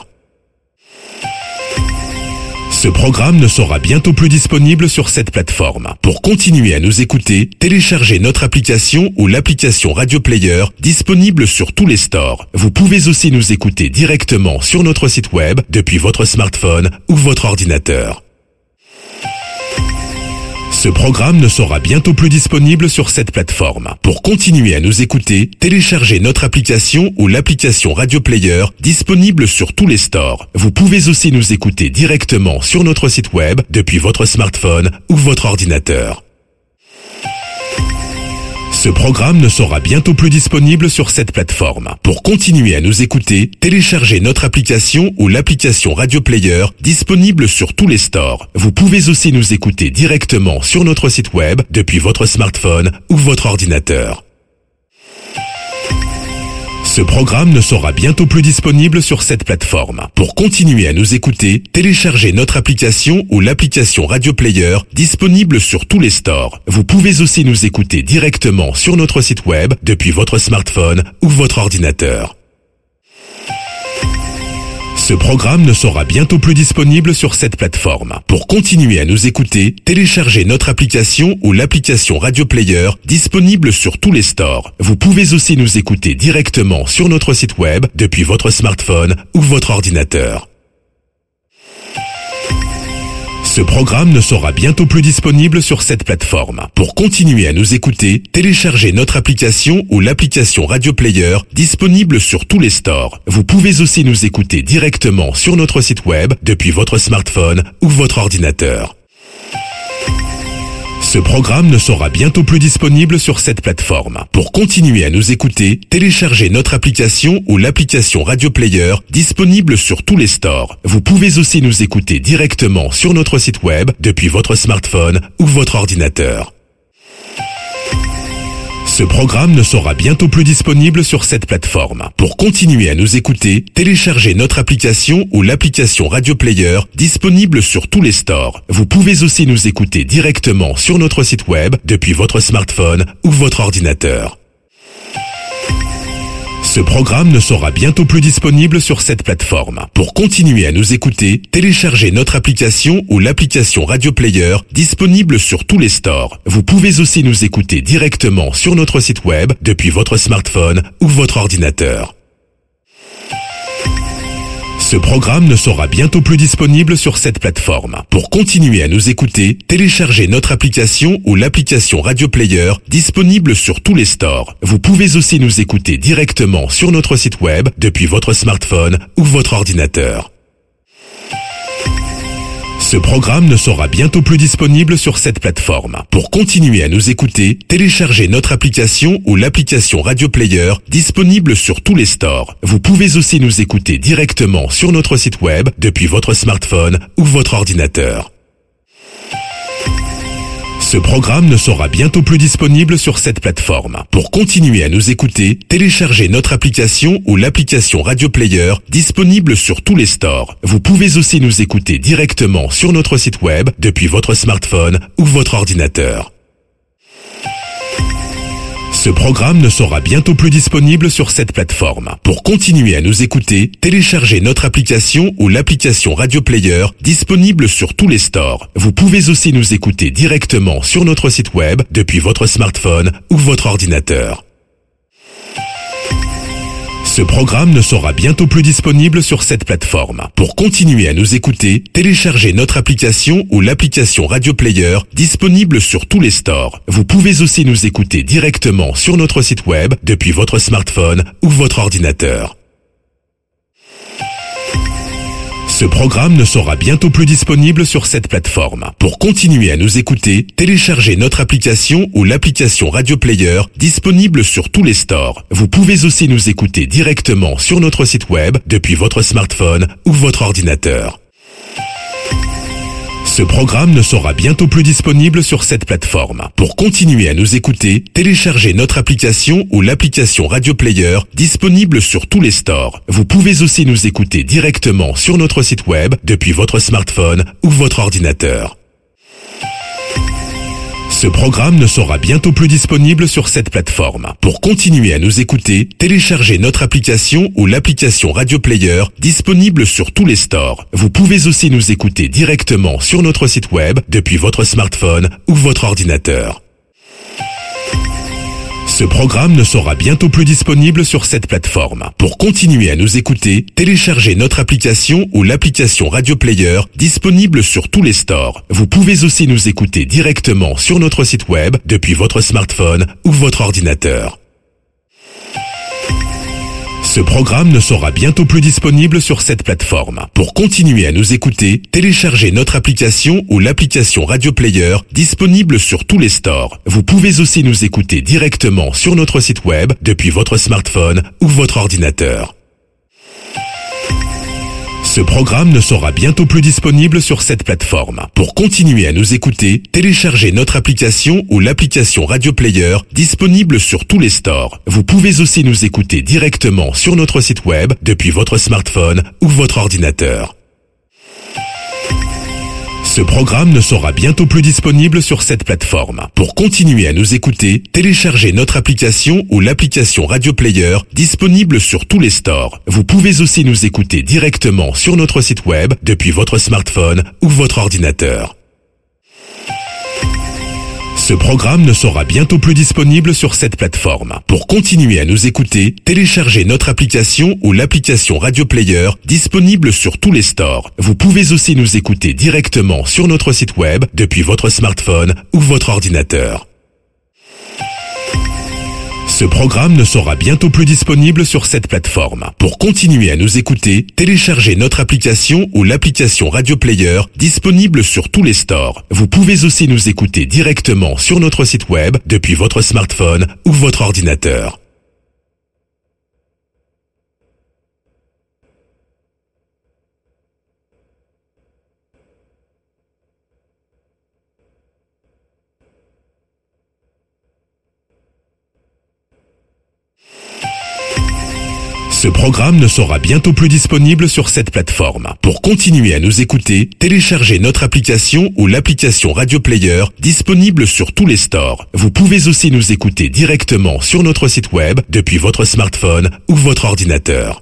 Ce programme ne sera bientôt plus disponible sur cette plateforme. Pour continuer à nous écouter, téléchargez notre application ou l'application Radio Player disponible sur tous les stores. Vous pouvez aussi nous écouter directement sur notre site web depuis votre smartphone ou votre ordinateur. Ce programme ne sera bientôt plus disponible sur cette plateforme. Pour continuer à nous écouter, téléchargez notre application ou l'application Radio Player disponible sur tous les stores. Vous pouvez aussi nous écouter directement sur notre site web depuis votre smartphone ou votre ordinateur. Ce programme ne sera bientôt plus disponible sur cette plateforme. Pour continuer à nous écouter, téléchargez notre application ou l'application Radio Player disponible sur tous les stores. Vous pouvez aussi nous écouter directement sur notre site web depuis votre smartphone ou votre ordinateur. Ce programme ne sera bientôt plus disponible sur cette plateforme. Pour continuer à nous écouter, téléchargez notre application ou l'application Radio Player disponible sur tous les stores. Vous pouvez aussi nous écouter directement sur notre site web depuis votre smartphone ou votre ordinateur. Ce programme ne sera bientôt plus disponible sur cette plateforme. Pour continuer à nous écouter, téléchargez notre application ou l'application Radio Player disponible sur tous les stores. Vous pouvez aussi nous écouter directement sur notre site web depuis votre smartphone ou votre ordinateur. Ce programme ne sera bientôt plus disponible sur cette plateforme. Pour continuer à nous écouter, téléchargez notre application ou l'application Radio Player disponible sur tous les stores. Vous pouvez aussi nous écouter directement sur notre site web depuis votre smartphone ou votre ordinateur. Ce programme ne sera bientôt plus disponible sur cette plateforme. Pour continuer à nous écouter, téléchargez notre application ou l'application Radio Player disponible sur tous les stores. Vous pouvez aussi nous écouter directement sur notre site web depuis votre smartphone ou votre ordinateur. Ce programme ne sera bientôt plus disponible sur cette plateforme. Pour continuer à nous écouter, téléchargez notre application ou l'application Radio Player disponible sur tous les stores. Vous pouvez aussi nous écouter directement sur notre site web depuis votre smartphone ou votre ordinateur. Ce programme ne sera bientôt plus disponible sur cette plateforme. Pour continuer à nous écouter, téléchargez notre application ou l'application Radio Player disponible sur tous les stores. Vous pouvez aussi nous écouter directement sur notre site web depuis votre smartphone ou votre ordinateur. Ce programme ne sera bientôt plus disponible sur cette plateforme. Pour continuer à nous écouter, téléchargez notre application ou l'application Radio Player disponible sur tous les stores. Vous pouvez aussi nous écouter directement sur notre site web depuis votre smartphone ou votre ordinateur. Ce programme ne sera bientôt plus disponible sur cette plateforme. Pour continuer à nous écouter, téléchargez notre application ou l'application Radio Player disponible sur tous les stores. Vous pouvez aussi nous écouter directement sur notre site web depuis votre smartphone ou votre ordinateur. Ce programme ne sera bientôt plus disponible sur cette plateforme. Pour continuer à nous écouter, téléchargez notre application ou l'application Radio Player disponible sur tous les stores. Vous pouvez aussi nous écouter directement sur notre site web depuis votre smartphone ou votre ordinateur. Ce programme ne sera bientôt plus disponible sur cette plateforme. Pour continuer à nous écouter, téléchargez notre application ou l'application Radio Player disponible sur tous les stores. Vous pouvez aussi nous écouter directement sur notre site web depuis votre smartphone ou votre ordinateur. Ce programme ne sera bientôt plus disponible sur cette plateforme. Pour continuer à nous écouter, téléchargez notre application ou l'application Radio Player disponible sur tous les stores. Vous pouvez aussi nous écouter directement sur notre site web depuis votre smartphone ou votre ordinateur. Ce programme ne sera bientôt plus disponible sur cette plateforme. Pour continuer à nous écouter, téléchargez notre application ou l'application Radio Player disponible sur tous les stores. Vous pouvez aussi nous écouter directement sur notre site web depuis votre smartphone ou votre ordinateur. Ce programme ne sera bientôt plus disponible sur cette plateforme. Pour continuer à nous écouter, téléchargez notre application ou l'application Radio Player disponible sur tous les stores. Vous pouvez aussi nous écouter directement sur notre site web depuis votre smartphone ou votre ordinateur. Ce programme ne sera bientôt plus disponible sur cette plateforme. Pour continuer à nous écouter, téléchargez notre application ou l'application Radio Player disponible sur tous les stores. Vous pouvez aussi nous écouter directement sur notre site web depuis votre smartphone ou votre ordinateur. Ce programme ne sera bientôt plus disponible sur cette plateforme. Pour continuer à nous écouter, téléchargez notre application ou l'application Radio Player disponible sur tous les stores. Vous pouvez aussi nous écouter directement sur notre site web depuis votre smartphone ou votre ordinateur. Ce programme ne sera bientôt plus disponible sur cette plateforme. Pour continuer à nous écouter, téléchargez notre application ou l'application Radio Player disponible sur tous les stores. Vous pouvez aussi nous écouter directement sur notre site web depuis votre smartphone ou votre ordinateur. Ce programme ne sera bientôt plus disponible sur cette plateforme. Pour continuer à nous écouter, téléchargez notre application ou l'application Radio Player disponible sur tous les stores. Vous pouvez aussi nous écouter directement sur notre site web depuis votre smartphone ou votre ordinateur. Ce programme ne sera bientôt plus disponible sur cette plateforme. Pour continuer à nous écouter, téléchargez notre application ou l'application Radio Player disponible sur tous les stores. Vous pouvez aussi nous écouter directement sur notre site web depuis votre smartphone ou votre ordinateur. Ce programme ne sera bientôt plus disponible sur cette plateforme. Pour continuer à nous écouter, téléchargez notre application ou l'application Radio Player disponible sur tous les stores. Vous pouvez aussi nous écouter directement sur notre site web depuis votre smartphone ou votre ordinateur. Ce programme ne sera bientôt plus disponible sur cette plateforme. Pour continuer à nous écouter, téléchargez notre application ou l'application Radio Player disponible sur tous les stores. Vous pouvez aussi nous écouter directement sur notre site web depuis votre smartphone ou votre ordinateur. Ce programme ne sera bientôt plus disponible sur cette plateforme. Pour continuer à nous écouter, téléchargez notre application ou l'application Radio Player disponible sur tous les stores. Vous pouvez aussi nous écouter directement sur notre site web depuis votre smartphone ou votre ordinateur.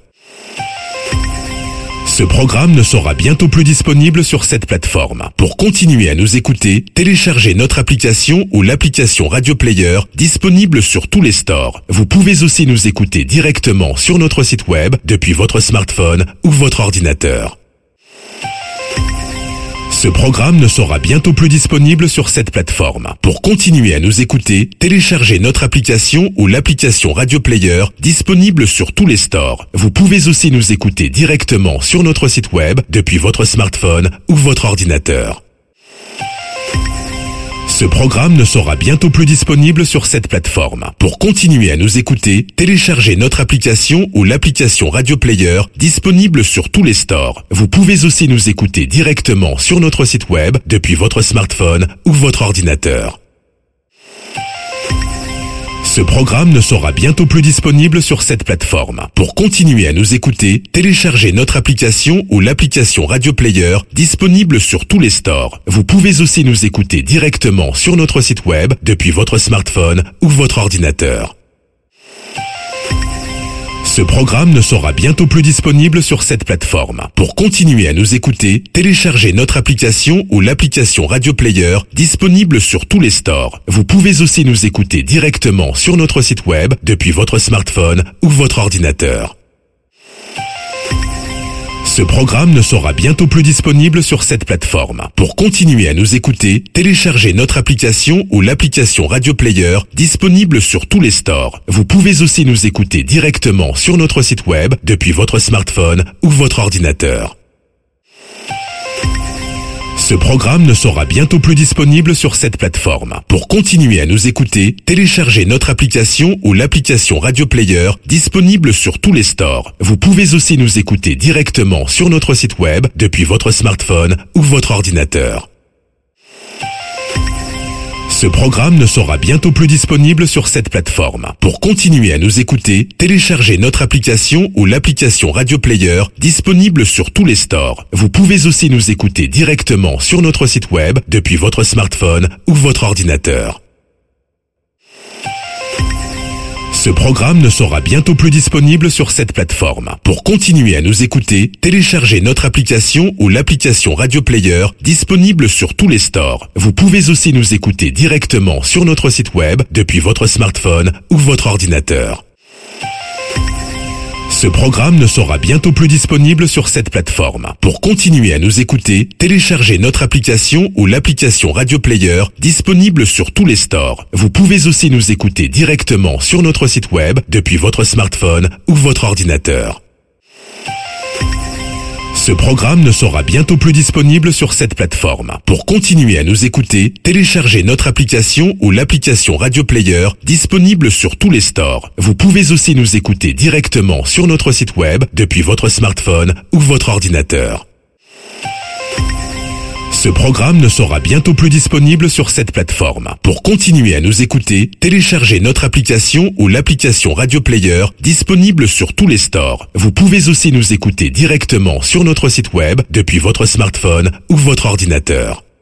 Ce programme ne sera bientôt plus disponible sur cette plateforme. Pour continuer à nous écouter, téléchargez notre application ou l'application Radio Player disponible sur tous les stores. Vous pouvez aussi nous écouter directement sur notre site web depuis votre smartphone ou votre ordinateur. Ce programme ne sera bientôt plus disponible sur cette plateforme. Pour continuer à nous écouter, téléchargez notre application ou l'application Radio Player disponible sur tous les stores. Vous pouvez aussi nous écouter directement sur notre site web depuis votre smartphone ou votre ordinateur. Ce programme ne sera bientôt plus disponible sur cette plateforme. Pour continuer à nous écouter, téléchargez notre application ou l'application Radio Player disponible sur tous les stores. Vous pouvez aussi nous écouter directement sur notre site web depuis votre smartphone ou votre ordinateur. Ce programme ne sera bientôt plus disponible sur cette plateforme. Pour continuer à nous écouter, téléchargez notre application ou l'application Radio Player disponible sur tous les stores. Vous pouvez aussi nous écouter directement sur notre site web depuis votre smartphone ou votre ordinateur. Ce programme ne sera bientôt plus disponible sur cette plateforme. Pour continuer à nous écouter, téléchargez notre application ou l'application Radio Player disponible sur tous les stores. Vous pouvez aussi nous écouter directement sur notre site web depuis votre smartphone ou votre ordinateur. Ce programme ne sera bientôt plus disponible sur cette plateforme. Pour continuer à nous écouter, téléchargez notre application ou l'application Radio Player disponible sur tous les stores. Vous pouvez aussi nous écouter directement sur notre site web depuis votre smartphone ou votre ordinateur. Ce programme ne sera bientôt plus disponible sur cette plateforme. Pour continuer à nous écouter, téléchargez notre application ou l'application Radio Player disponible sur tous les stores. Vous pouvez aussi nous écouter directement sur notre site web depuis votre smartphone ou votre ordinateur. Ce programme ne sera bientôt plus disponible sur cette plateforme. Pour continuer à nous écouter, téléchargez notre application ou l'application Radio Player disponible sur tous les stores. Vous pouvez aussi nous écouter directement sur notre site web depuis votre smartphone ou votre ordinateur. Ce programme ne sera bientôt plus disponible sur cette plateforme. Pour continuer à nous écouter, téléchargez notre application ou l'application Radio Player disponible sur tous les stores. Vous pouvez aussi nous écouter directement sur notre site web depuis votre smartphone ou votre ordinateur. Ce programme ne sera bientôt plus disponible sur cette plateforme. Pour continuer à nous écouter, téléchargez notre application ou l'application Radio Player disponible sur tous les stores. Vous pouvez aussi nous écouter directement sur notre site web depuis votre smartphone ou votre ordinateur. Ce programme ne sera bientôt plus disponible sur cette plateforme. Pour continuer à nous écouter, téléchargez notre application ou l'application Radio Player disponible sur tous les stores. Vous pouvez aussi nous écouter directement sur notre site web depuis votre smartphone ou votre ordinateur. Ce programme ne sera bientôt plus disponible sur cette plateforme. Pour continuer à nous écouter, téléchargez notre application ou l'application Radio Player disponible sur tous les stores. Vous pouvez aussi nous écouter directement sur notre site web depuis votre smartphone ou votre ordinateur.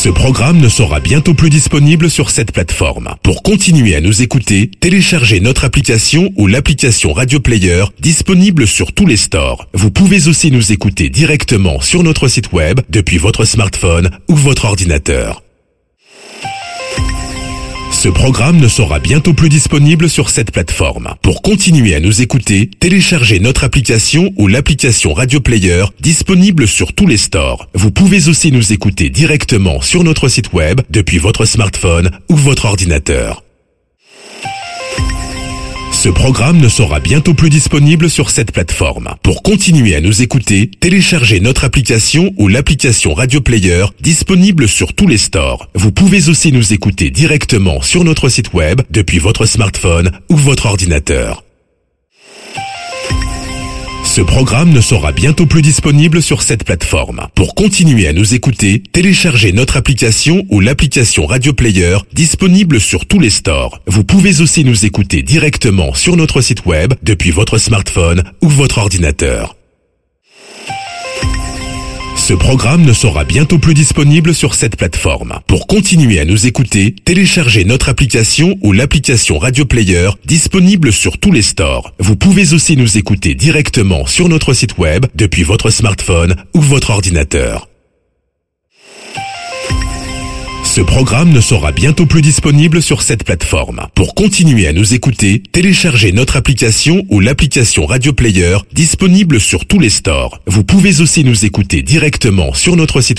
Ce programme ne sera bientôt plus disponible sur cette plateforme. Pour continuer à nous écouter, téléchargez notre application ou l'application Radio Player disponible sur tous les stores. Vous pouvez aussi nous écouter directement sur notre site web depuis votre smartphone ou votre ordinateur. Ce programme ne sera bientôt plus disponible sur cette plateforme. Pour continuer à nous écouter, téléchargez notre application ou l'application Radio Player disponible sur tous les stores. Vous pouvez aussi nous écouter directement sur notre site web depuis votre smartphone ou votre ordinateur. Ce programme ne sera bientôt plus disponible sur cette plateforme. Pour continuer à nous écouter, téléchargez notre application ou l'application Radio Player disponible sur tous les stores. Vous pouvez aussi nous écouter directement sur notre site web depuis votre smartphone ou votre ordinateur. Ce programme ne sera bientôt plus disponible sur cette plateforme. Pour continuer à nous écouter, téléchargez notre application ou l'application Radio Player disponible sur tous les stores. Vous pouvez aussi nous écouter directement sur notre site web depuis votre smartphone ou votre ordinateur. Ce programme ne sera bientôt plus disponible sur cette plateforme. Pour continuer à nous écouter, téléchargez notre application ou l'application Radio Player disponible sur tous les stores. Vous pouvez aussi nous écouter directement sur notre site web depuis votre smartphone ou votre ordinateur. Ce programme ne sera bientôt plus disponible sur cette plateforme. Pour continuer à nous écouter, téléchargez notre application ou l'application Radio Player disponible sur tous les stores. Vous pouvez aussi nous écouter directement sur notre site